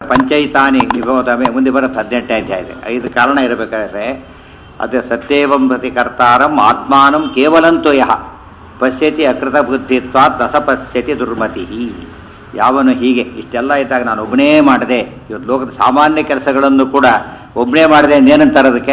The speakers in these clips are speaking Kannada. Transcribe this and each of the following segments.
ಪಂಚೈತಾನಿ ನಿಬೋಧಮೆ ಮುಂದೆ ಬರುತ್ತೆ 18ನೇ ಅಧ್ಯಾಯ. 5 ಕಾರಣ ಇರಬೇಕಾದ್ರೆ ಅದು ಸತ್ಯೇವಂ ಪ್ರತಿ ಕರ್ತಾರಂ ಆತ್ಮಾನಂ ಕೇವಲಂತೋ ಯಹ ಪಶ್ಯತಿ ಅಕೃತ ಬುದ್ಧಿತ್ವಾತ್ ರಸ ಪಶ್ಯತಿ ದುರ್ಮತಿ. ಯಾವನು ಹೀಗೆ ಇಷ್ಟೆಲ್ಲ ಇದ್ದಾಗ ನಾನು ಒಬ್ಬನೇ ಮಾಡಿದೆ, ಇವತ್ತು ಲೋಕದ ಸಾಮಾನ್ಯ ಕೆಲಸಗಳನ್ನು ಕೂಡ ಒಬ್ಬನೇ ಮಾಡಿದೆ ಏನಂತಾರೆ ಅದಕ್ಕೆ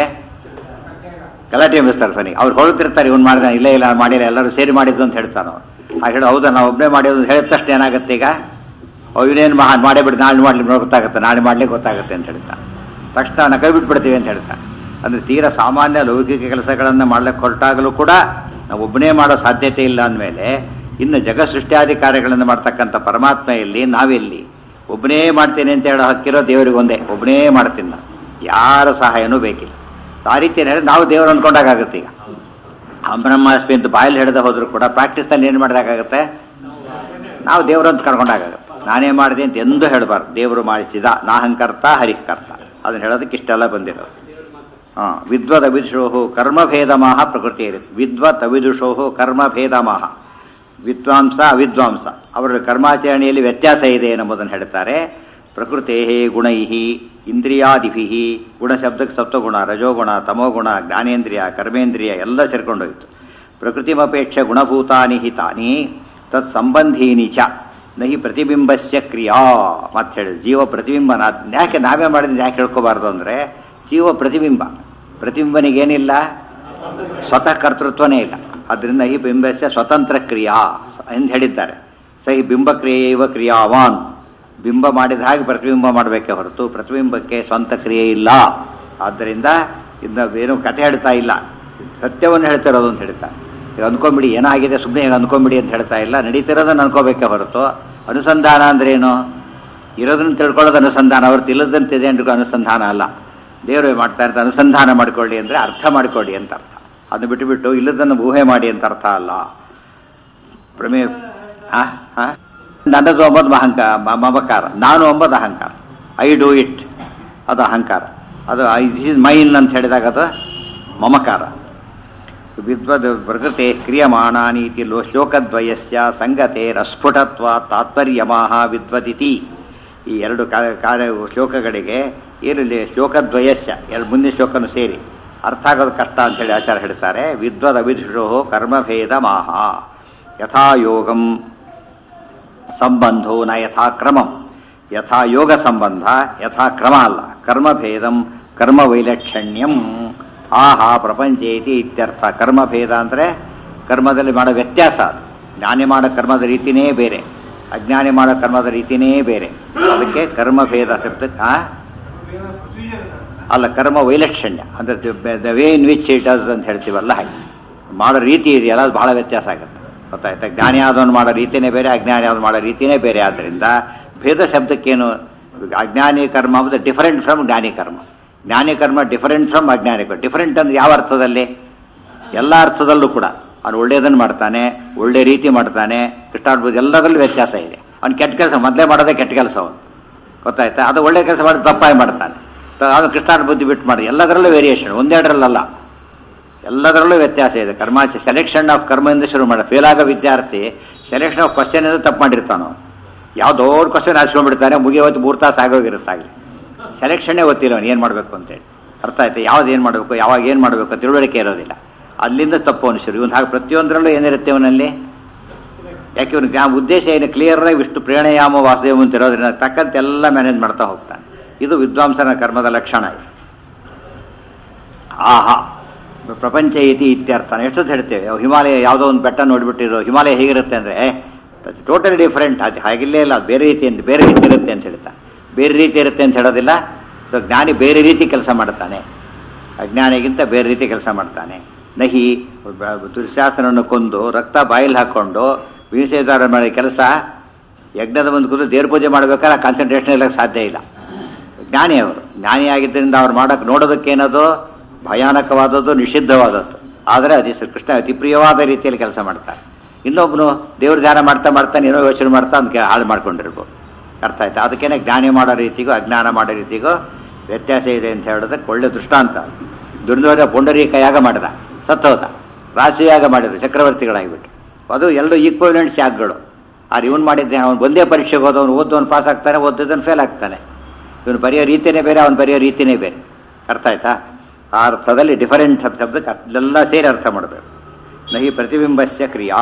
ಗಲಾಟೆ ಎಬ್ಬಿಸ್ತಾರೆ. ಸರಿ ಅವ್ರು ಹೊರತಿರ್ತಾರೆ, ಇವನು ಮಾಡಿದ ಇಲ್ಲ ಇಲ್ಲ ಮಾಡಿಲ್ಲ ಎಲ್ಲರೂ ಸೇರಿ ಮಾಡಿದ್ದು ಅಂತ ಹೇಳ್ತಾನೆ. ಆ ಹೇಳೋ ಹೌದಾ ನಾವು ಒಬ್ಬನೇ ಮಾಡಿದ್ದು ಹೇಳಿದ ತಕ್ಷಣ ಏನಾಗುತ್ತೆ, ಈಗ ಇವನೇನು ಮಾಡೇ ಬಿಟ್ಟು ನಾಳೆ ಮಾಡ್ಲಿಕ್ಕೆ ಗೊತ್ತಾಗುತ್ತೆ, ನಾಳೆ ಮಾಡ್ಲಿಕ್ಕೆ ಗೊತ್ತಾಗುತ್ತೆ ಅಂತ ಹೇಳ್ತಾನೆ. ತಕ್ಷಣ ನಾವು ಕೈ ಬಿಟ್ಬಿಡ್ತೀವಿ ಅಂತ ಹೇಳ್ತಾನೆ. ಅಂದರೆ ತೀರಾ ಸಾಮಾನ್ಯ ಲೌಕಿಕ ಕೆಲಸಗಳನ್ನು ಮಾಡ್ಲಿಕ್ಕೆ ಹೊರಟಾಗಲೂ ಕೂಡ ನಾವು ಒಬ್ಬನೇ ಮಾಡೋ ಸಾಧ್ಯತೆ ಇಲ್ಲ ಅಂದಮೇಲೆ ಇನ್ನು ಜಗತ್ ಸೃಷ್ಟಿಯಾದಿ ಕಾರ್ಯಗಳನ್ನು ಮಾಡ್ತಕ್ಕಂಥ ಪರಮಾತ್ಮ ಎಲ್ಲಿ, ನಾವೆಲ್ಲಿ? ಒಬ್ಬನೇ ಮಾಡ್ತೇನೆ ಅಂತ ಹೇಳೋ ಹಕ್ಕಿರೋ ದೇವರಿಗೆ ಒಂದೇ, ಒಬ್ಬನೇ ಮಾಡ್ತೀನಿ ನಾನು, ಯಾರ ಸಹಾಯನೂ ಬೇಕಿಲ್ಲ. ಆ ರೀತಿ ಹೇಳಿದ್ರೆ ನಾವು ದೇವರು ಅಂದ್ಕೊಂಡಾಗುತ್ತೆ. ಈಗ ಬ್ರಹ್ಮಾಸ್ಮಿ ಅಂತ ಬಾಯಲ್ಲಿ ಹಿಡಿದ ಹೋದ್ರು ಕೂಡ ಪ್ರಾಕ್ಟೀಸ್ನಲ್ಲಿ ಏನು ಮಾಡಿದಾಗುತ್ತೆ, ನಾವು ದೇವರು ಅಂತ ಕರ್ಕೊಂಡಾಗುತ್ತೆ. ನಾನೇ ಮಾಡಿದೆ ಅಂತ ಎಂದೂ ಹೇಳಬಾರ್ದು. ದೇವರು ಮಾಡಿಸಿದ, ನಾಹಂಕರ್ತ ಹರಿಕರ್ತ, ಅದನ್ನು ಹೇಳೋದಕ್ಕೆ ಇಷ್ಟೆಲ್ಲ ಬಂದಿರೋದು. ವಿದ್ವತ್ ಅವಿದುಷೋ ಕರ್ಮಭೇದಮಾಹ ಪ್ರಕೃತಿ ಇರುತ್ತೆ. ವಿದ್ವತ್ ಅವಿದುಷೋ ಕರ್ಮಭೇದಮಾಹ, ವಿದ್ವಾಂಸ ಅವಿದ್ವಾಂಸ ಅವರ ಕರ್ಮಾಚರಣೆಯಲ್ಲಿ ವ್ಯತ್ಯಾಸ ಇದೆ ಎಂಬುದನ್ನು ಹೇಳ್ತಾರೆ. ಪ್ರಕೃತೇ ಗುಣೈ ಇಂದ್ರಿಯಾದಿಭಿ, ಗುಣ ಶಬ್ದಕ್ಕೆ ಸತ್ವಗುಣ, ರಜೋಗುಣ, ತಮೋಗುಣ, ಜ್ಞಾನೇಂದ್ರಿಯ, ಕರ್ಮೇಂದ್ರಿಯ ಎಲ್ಲ ಸೇರ್ಕೊಂಡೋಯ್ತು. ಪ್ರಕೃತಿಮಪೇಕ್ಷ ಗುಣಭೂತಾನಿ ಹಿತಾನಿ ತತ್ ಸಂಬಂಧೀನಿ ಚ ನಹಿ ಪ್ರತಿಬಿಂಬಸ್ಯ ಕ್ರಿಯಾ. ಮತ್ತೆ ಹೇಳಿದ್ರು ಜೀವ ಪ್ರತಿಬಿಂಬನ ಯಾಕೆ ನಾವೇ ಮಾಡಿದ್ರೆ ಯಾಕೆ ಹೇಳ್ಕೋಬಾರ್ದು ಅಂದರೆ, ಜೀವ ಪ್ರತಿಬಿಂಬ, ಪ್ರತಿಬಿಂಬನಿಗೇನಿಲ್ಲ ಸ್ವತಃ ಕರ್ತೃತ್ವನೇ ಇಲ್ಲ. ಅದರಿಂದ ಈ ಬಿಂಬಸ್ಯ ಸ್ವತಂತ್ರ ಕ್ರಿಯಾ ಎಂದು ಹೇಳಿದ್ದಾರೆ. ಸಹಿ ಬಿಂಬಕ್ರಿಯೆ ಇವ ಕ್ರಿಯಾವಾನ್, ಬಿಂಬ ಮಾಡಿದ ಹಾಗೆ ಪ್ರತಿಬಿಂಬ ಮಾಡಬೇಕೆ ಹೊರತು ಪ್ರತಿಬಿಂಬಕ್ಕೆ ಸ್ವಂತ ಕ್ರಿಯೆ ಇಲ್ಲ. ಆದ್ದರಿಂದ ಇನ್ನು ಏನು ಕಥೆ ಹೇಳ್ತಾ ಇಲ್ಲ, ಸತ್ಯವನ್ನು ಹೇಳ್ತಿರೋದು ಅಂತ ಹೇಳ್ತಾ. ಈಗ ಅಂದ್ಕೊಂಬಿಡಿ ಏನಾಗಿದೆ ಸುಮ್ಮನೆ ಈಗ ಅಂದ್ಕೊಂಬಿಡಿ ಅಂತ ಹೇಳ್ತಾ ಇಲ್ಲ, ನಡೀತಿರೋದನ್ನು ಅನ್ಕೋಬೇಕೆ ಹೊರತು ಅನುಸಂಧಾನ ಅಂದ್ರೇನು, ಇರೋದನ್ನು ತಿಳ್ಕೊಳ್ಳೋದು ಅನುಸಂಧಾನ ಹೊರತು ಇಲ್ಲದಂತಿದೆ ಅಂತ ಅನುಸಂಧಾನ ಅಲ್ಲ. ದೇವರು ಮಾಡ್ತಾ ಇರ್ತಾರೆ ಅನುಸಂಧಾನ ಮಾಡಿಕೊಳ್ಳಿ ಅಂದರೆ ಅರ್ಥ ಮಾಡಿಕೊಳ್ಳಿ ಅಂತ ಅರ್ಥ. ಅದನ್ನು ಬಿಟ್ಟುಬಿಟ್ಟು ಇಲ್ಲದನ್ನು ಊಹೆ ಮಾಡಿ ಅಂತ ಅರ್ಥ ಅಲ್ಲ. ಪ್ರಮೇ ನನ್ನದು ಅಂಬದು ಮಮಕಾರ, ನಾನು ಅಂಬದು ಅಹಂಕಾರ. ಐ ಡೂ ಇಟ್ ಅದು ಅಹಂಕಾರ. ಅದು ದಿಸ್ ಇಸ್ ಮೈನ್ ಅಂತ ಹೇಳಿದಾಗ ಅದು ಮಮಕಾರ. ವಿದ್ವದ್ ಪ್ರಕೃತಿ ಕ್ರಿಯಮಾಣಾನೀತಿ ಶ್ಲೋಕದ್ವಯಸ್ಯ ಸಂಗತೇರಸ್ಫುಟತ್ವ ತಾತ್ಪರ್ಯಮಾಹ ವಿದ್ವದಿತಿ. ಈ ಎರಡು ಕಾರ್ಯ ಶ್ಲೋಕಗಳಿಗೆ ಏನು ಶ್ಲೋಕದ್ವಯಸ್ಯ ಎರಡು ಮುಂದಿನ ಶ್ಲೋಕನು ಸೇರಿ ಅರ್ಥ ಆಗೋದು ಕಷ್ಟ ಅಂತೇಳಿ ಆಚಾರ್ಯ ಹೇಳ್ತಾರೆ. ವಿದ್ವದ್ ಅವಿದುಷೋ ಕರ್ಮಭೇದ ಮಾಹ ಯಥಾ ಯೋಗಂ ಸಂಬಂಧೋ ನ ಯಥಾ ಕ್ರಮಂ. ಯಥಾ ಯೋಗ ಸಂಬಂಧ ಯಥಾ ಕ್ರಮ ಅಲ್ಲ. ಕರ್ಮಭೇದಂ ಕರ್ಮ ವೈಲಕ್ಷಣ್ಯಂ ಆಹಾ ಪ್ರಪಂಚೇತಿ ಇತ್ಯರ್ಥ. ಕರ್ಮಭೇದ ಅಂದರೆ ಕರ್ಮದಲ್ಲಿ ಮಾಡೋ ವ್ಯತ್ಯಾಸ. ಅದು ಜ್ಞಾನಿ ಮಾಡೋ ಕರ್ಮದ ರೀತಿನೇ ಬೇರೆ, ಅಜ್ಞಾನಿ ಮಾಡೋ ಕರ್ಮದ ರೀತಿನೇ ಬೇರೆ. ಅದಕ್ಕೆ ಕರ್ಮಭೇದ ಶಬ್ದಕ್ಕೆ ಅಲ್ಲ, ಕರ್ಮ ವೈಲಕ್ಷಣ್ಯ ಅಂದರೆ the way in which it does ಅಂತ ಹೇಳ್ತೀವಲ್ಲ, ಹಾಗೆ ಮಾಡೋ ರೀತಿ ಇದೆಯಲ್ಲ ಅದು ಬಹಳ ವ್ಯತ್ಯಾಸ ಆಗುತ್ತೆ. ಗೊತ್ತಾಯ್ತಾ? ಜ್ಞಾನಿ ಆದವನು ಮಾಡೋ ರೀತಿಯೇ ಬೇರೆ, ಅಜ್ಞಾನಿ ಆದವನು ಮಾಡೋ ರೀತಿಯೇ ಬೇರೆ. ಆದ್ದರಿಂದ ಭೇದ ಶಬ್ದಕ್ಕೇನು, ಅಜ್ಞಾನಿ ಕರ್ಮ ಅಂದರೆ ಡಿಫರೆಂಟ್ ಫ್ರಮ್ ಜ್ಞಾನಿ ಕರ್ಮ, ಜ್ಞಾನಿ ಕರ್ಮ ಡಿಫರೆಂಟ್ ಫ್ರಮ್ ಅಜ್ಞಾನಿ ಕರ್ಮ. ಡಿಫರೆಂಟ್ ಅಂದರೆ ಯಾವ ಅರ್ಥದಲ್ಲಿ? ಎಲ್ಲ ಅರ್ಥದಲ್ಲೂ ಕೂಡ ಅವನು ಒಳ್ಳೆಯದನ್ನು ಮಾಡ್ತಾನೆ, ಒಳ್ಳೆ ರೀತಿ ಮಾಡ್ತಾನೆ, ಕೃಷ್ಣಾಡ್ಬೋದು, ಎಲ್ಲದರಲ್ಲೂ ವ್ಯತ್ಯಾಸ ಇದೆ. ಅವ್ನು ಕೆಟ್ಟ ಕೆಲಸ ಮೊದಲೇ ಮಾಡೋದೇ ಕೆಟ್ಟ ಕೆಲಸ ಅವನು, ಗೊತ್ತಾಯ್ತಾ? ಅದು ಒಳ್ಳೆ ಕೆಲಸ ಮಾಡಿ ತಪ್ಪಾಗಿ ಮಾಡ್ತಾನೆ, ಅದು ಕೃಷ್ಣಾರ್ಥ ಬುದ್ಧಿ ಬಿಟ್ಟು ಮಾಡಿ. ಎಲ್ಲದರಲ್ಲೂ ವೇರಿಯೇಷನ್, ಒಂದೆರಡರಲ್ಲ, ಎಲ್ಲದರಲ್ಲೂ ವ್ಯತ್ಯಾಸ ಇದೆ. ಕರ್ಮಾಚೆ ಸೆಲೆಕ್ಷನ್ ಆಫ್ ಕರ್ಮದಿಂದ ಶುರು ಮಾಡ. ಫೇಲ್ ಆಗೋ ವಿದ್ಯಾರ್ಥಿ ಸೆಲೆಕ್ಷನ್ ಆಫ್ ಕ್ವಶನ್ ಇಂದ ತಪ್ಪು ಮಾಡಿರ್ತಾನೋ, ಯಾವ ದೊಡ್ಡ ಕ್ವಶನ್ ಹಾಸ್ಕೊಂಡ್ಬಿಡ್ತಾನೆ, ಮುಗಿಯವತ್ತು 3 ತಾಸು ಆಗೋಗಿರುತ್ತಾಗಲಿ. ಸೆಲೆಕ್ಷನ್ನೇ ಗೊತ್ತಿಲ್ಲ ಅವನು ಏನು ಮಾಡಬೇಕು ಅಂತೇಳಿ. ಅರ್ಥ ಆಯ್ತು? ಯಾವ್ದು ಏನು ಮಾಡಬೇಕು, ಯಾವಾಗ ಏನು ಮಾಡಬೇಕು ತಿಳುವಳಿಕೆ ಇರೋದಿಲ್ಲ. ಅಲ್ಲಿಂದ ತಪ್ಪು ಅವನು ಶುರು. ಇವನು ಹಾಗೆ ಪ್ರತಿಯೊಂದರಲ್ಲೂ ಏನಿರುತ್ತೆ ಅವನಲ್ಲಿ. ಯಾಕೆ ಇವನಿಗೆ ಆ ಉದ್ದೇಶ ಏನು ಕ್ಲಿಯರಾಗಿ ವಿಷ್ಣು ಪ್ರೇಣಯಾಮ ವಾಸುದೇವ ಅಂತ ಇರೋದ್ರಿಂದ ತಕ್ಕಂತೆ ಎಲ್ಲ ಮ್ಯಾನೇಜ್ ಮಾಡ್ತಾ ಹೋಗ್ತಾನೆ. ಇದು ವಿದ್ವಾಂಸನ ಕರ್ಮದ ಲಕ್ಷಣ. ಆಹಾ ಪ್ರಪಂಚ ಇತಿ ಇತ್ಯರ್ಥ. ಎಷ್ಟೊತ್ತು ಹೇಳ್ತೇವೆ ಹಿಮಾಲಯ ಯಾವುದೋ ಒಂದು ಬೆಟ್ಟ ನೋಡಿಬಿಟ್ಟಿರೋ ಹಿಮಾಲಯ ಹೇಗಿರುತ್ತೆ ಅಂದರೆ ಟೋಟಲಿ ಡಿಫ್ರೆಂಟ್, ಅದು ಹಾಗಿಲ್ಲೇ ಇಲ್ಲ, ಬೇರೆ ರೀತಿ ಇರುತ್ತೆ ಅಂತ ಹೇಳ್ತಾ. ಬೇರೆ ರೀತಿ ಇರುತ್ತೆ ಅಂತ ಹೇಳೋದಿಲ್ಲ. ಸೊ ಜ್ಞಾನಿ ಬೇರೆ ರೀತಿ ಕೆಲಸ ಮಾಡ್ತಾನೆ, ಅಜ್ಞಾನಿಗಿಂತ ಬೇರೆ ರೀತಿ ಕೆಲಸ ಮಾಡ್ತಾನೆ. ನಹಿ ದುರ್ಶಾಸನವನ್ನು ಕೊಂದು ರಕ್ತ ಬಾಯಲ್ಲಿ ಹಾಕ್ಕೊಂಡು ಭೀಮಸೇನ ಮಾಡೋ ಕೆಲಸ ಯಜ್ಞದ ಮುಂದೆ ಕೂತು ದೇವ್ರ ಪೂಜೆ ಮಾಡಬೇಕಾದ್ರೆ ಕಾನ್ಸಂಟ್ರೇಷನ್ ಇಲ್ಲಕ್ಕೆ ಸಾಧ್ಯ ಇಲ್ಲ. ಜ್ಞಾನಿ ಅವರು ಜ್ಞಾನಿಯಾಗಿದ್ದರಿಂದ ಅವ್ರು ಮಾಡೋಕ್ಕೆ ನೋಡೋದಕ್ಕೇನದು ಭಯಾನಕವಾದದ್ದು, ನಿಷಿದ್ಧವಾದದ್ದು. ಆದರೆ ಅತಿ ಕೃಷ್ಣ ಅತಿ ಪ್ರಿಯವಾದ ರೀತಿಯಲ್ಲಿ ಕೆಲಸ ಮಾಡ್ತಾರೆ. ಇನ್ನೊಬ್ಬನು ದೇವ್ರ ಧ್ಯಾನ ಮಾಡ್ತಾ ಮಾಡ್ತಾನೆ ಏನೋ ಯೋಚನೆ ಮಾಡ್ತಾ ಅದಕ್ಕೆ ಹಾಳು ಮಾಡ್ಕೊಂಡಿರ್ಬೋದು. ಅರ್ಥ ಆಯ್ತಾ? ಅದಕ್ಕೇನೆ ಜ್ಞಾನಿ ಮಾಡೋ ರೀತಿಗೂ ಅಜ್ಞಾನ ಮಾಡೋ ರೀತಿಗೂ ವ್ಯತ್ಯಾಸ ಇದೆ ಅಂತ ಹೇಳೋದಕ್ಕೆ ಒಳ್ಳೆ ದೃಷ್ಟಾಂತ. ದುರ್ಯೋಧನ ಪುಂಡರೀಕ ಯಾಗ ಮಾಡಿದ, ಸತ್ತೋದ. ರಾಶಿಯಾಗ ಮಾಡಿದ್ರು, ಚಕ್ರವರ್ತಿಗಳಾಗಿಬಿಟ್ಟು. ಅದು ಎಲ್ಲರೂ ಈಕ್ವಲೆಂಟ್ಸ್ ಯಾಗಗಳು. ಆದ್ರೆ ಇವನು ಮಾಡಿದ್ದೆ, ಅವನು ಒಂದೇ ಪರೀಕ್ಷೆಗೆ ಹೋದವನು ಓದೋನು ಪಾಸ್ ಆಗ್ತಾನೆ, ಓದಿದ್ದವನು ಫೇಲ್ ಆಗ್ತಾನೆ. ಇವನು ಬರೆಯೋ ರೀತಿಯೇ ಬೇರೆ, ಅವನು ಬರೆಯೋ ರೀತಿಯೇ ಬೇರೆ. ಅರ್ಥ ಆಯ್ತಾ? ಆ ಅರ್ಥದಲ್ಲಿ ಡಿಫರೆಂಟ್ ಶಬ್ದಕ್ಕೆ ಅದೆಲ್ಲ ಸೇರಿ ಅರ್ಥ ಮಾಡಬೇಕು. ನಹಿ ಪ್ರತಿಬಿಂಬಸ್ಯ ಕ್ರಿಯಾ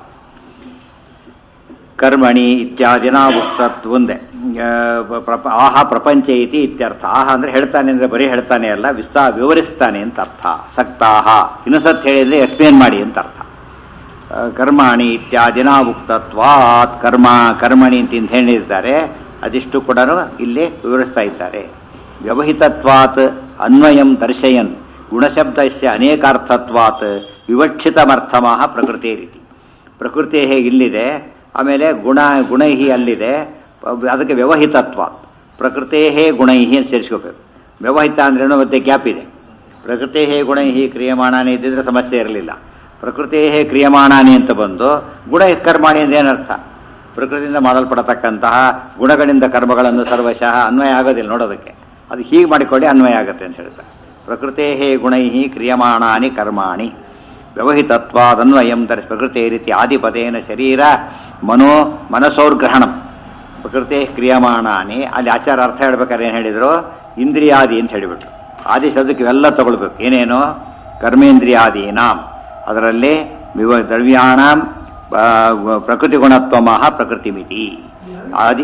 ಕರ್ಮಣಿ ಇತ್ಯಾದಿನ ಉಕ್ತತ್ ಒಂದೇ. ಆಹ ಪ್ರಪಂಚ ಇತಿ ಇತ್ಯರ್ಥ. ಆಹ ಅಂದ್ರೆ ಹೇಳ್ತಾನೆ ಅಂದ್ರೆ ಬರೀ ಹೇಳ್ತಾನೆ ಅಲ್ಲ, ವಿವರಿಸ್ತಾನೆ ಅಂತ ಅರ್ಥ. ಸಕ್ತಾಹ ಇನ್ನೊಂದ್ಸತ್ ಹೇಳಿದ್ರೆ ಎಕ್ಸ್ಪ್ಲೇನ್ ಮಾಡಿ ಅಂತ ಅರ್ಥ. ಕರ್ಮಾಣಿ ಇತ್ಯಾದಿನ ಉಕ್ತತ್ವಾತ್ ಕರ್ಮಣಿ ಅಂತ ಹೇಳಿದ್ದಾರೆ, ಅದಿಷ್ಟು ಕೂಡ ಇಲ್ಲಿ ವಿವರಿಸ್ತಾ ಇದ್ದಾರೆ. ವ್ಯವಹಿತತ್ವಾತ್ ಅನ್ವಯಂ ದರ್ಶಯನ್ ಗುಣಶಬ್ದಸ್ಯ ಅನೇಕಾರ್ಥತ್ವಾತ್ ವಿವಕ್ಷಿತಮರ್ಥಮಃ ಪ್ರಕೃತಿ ರೀತಿ. ಪ್ರಕೃತಿ ಹೇಗೆ ಇಲ್ಲಿದೆ, ಆಮೇಲೆ ಗುಣೈಹಿ ಅಲ್ಲಿದೆ, ಅದಕ್ಕೆ ವ್ಯವಹಿತತ್ವ ಪ್ರಕೃತೇ ಗುಣೈಹಿ ಅಂತ ಸೇರಿಸ್ಕೋಬೇಕು. ವ್ಯವಹಿತ ಅಂದ್ರೇನು ಮತ್ತೆ ಗ್ಯಾಪ್ ಇದೆ. ಪ್ರಕೃತೇ ಗುಣೈಹಿ ಕ್ರಿಯಮಾಣಾನಿ ಇದ್ದಿದ್ರೆ ಸಮಸ್ಯೆ ಇರಲಿಲ್ಲ. ಪ್ರಕೃತೇ ಕ್ರಿಯಮಾಣಾನಿ ಅಂತ ಬಂದು ಗುಣ ಕರ್ಮಾಣಿ ಅಂತ ಏನರ್ಥ? ಪ್ರಕೃತಿಯಿಂದ ಮಾಡಲ್ಪಡತಕ್ಕಂತಹ ಗುಣಗಳಿಂದ ಕರ್ಮಗಳನ್ನು ಸರ್ವಶಃ ಅನ್ವಯ ಆಗೋದಿಲ್ಲ ನೋಡೋದಕ್ಕೆ. ಅದು ಹೀಗೆ ಮಾಡಿಕೊಳ್ಳಿ ಅನ್ವಯ ಆಗುತ್ತೆ ಅಂತ ಹೇಳ್ತಾರೆ. ಪ್ರಕೃತೇ ಗುಣೈಹಿ ಕ್ರಿಯಮಾಣಾನಿ ಕರ್ಮಾಣಿ ವ್ಯವಹಿತತ್ವಾದನ್ವಯಂ ಪ್ರಕೃತಿ ರೀತಿ ಆದಿಪದೇನ ಶರೀರ ಮನಸೋರ್ಗ್ರಹಣಂ ಪ್ರಕೃತಿ ಕ್ರಿಯಮಾಣಾನಿ. ಅಲ್ಲಿ ಆಚಾರ ಅರ್ಥ ಹೇಳ್ಬೇಕಾದ್ರೆ ಏನು ಹೇಳಿದ್ರು? ಇಂದ್ರಿಯಾದಿ ಅಂತ ಹೇಳಿಬಿಟ್ರು. ಆದಿ ಶಬ್ದಕ್ಕೆ ಇವೆಲ್ಲ ತಗೊಳ್ಬೇಕು. ಏನೇನು? ಕರ್ಮೇಂದ್ರಿಯಾದೀನಾಂ, ಅದರಲ್ಲಿ ದ್ರವ್ಯಾಣಾಂ ಪ್ರಕೃತಿ ಗುಣತ್ವಮಃ ಪ್ರಕೃತಿ ಮಿತಿ. ಆದಿ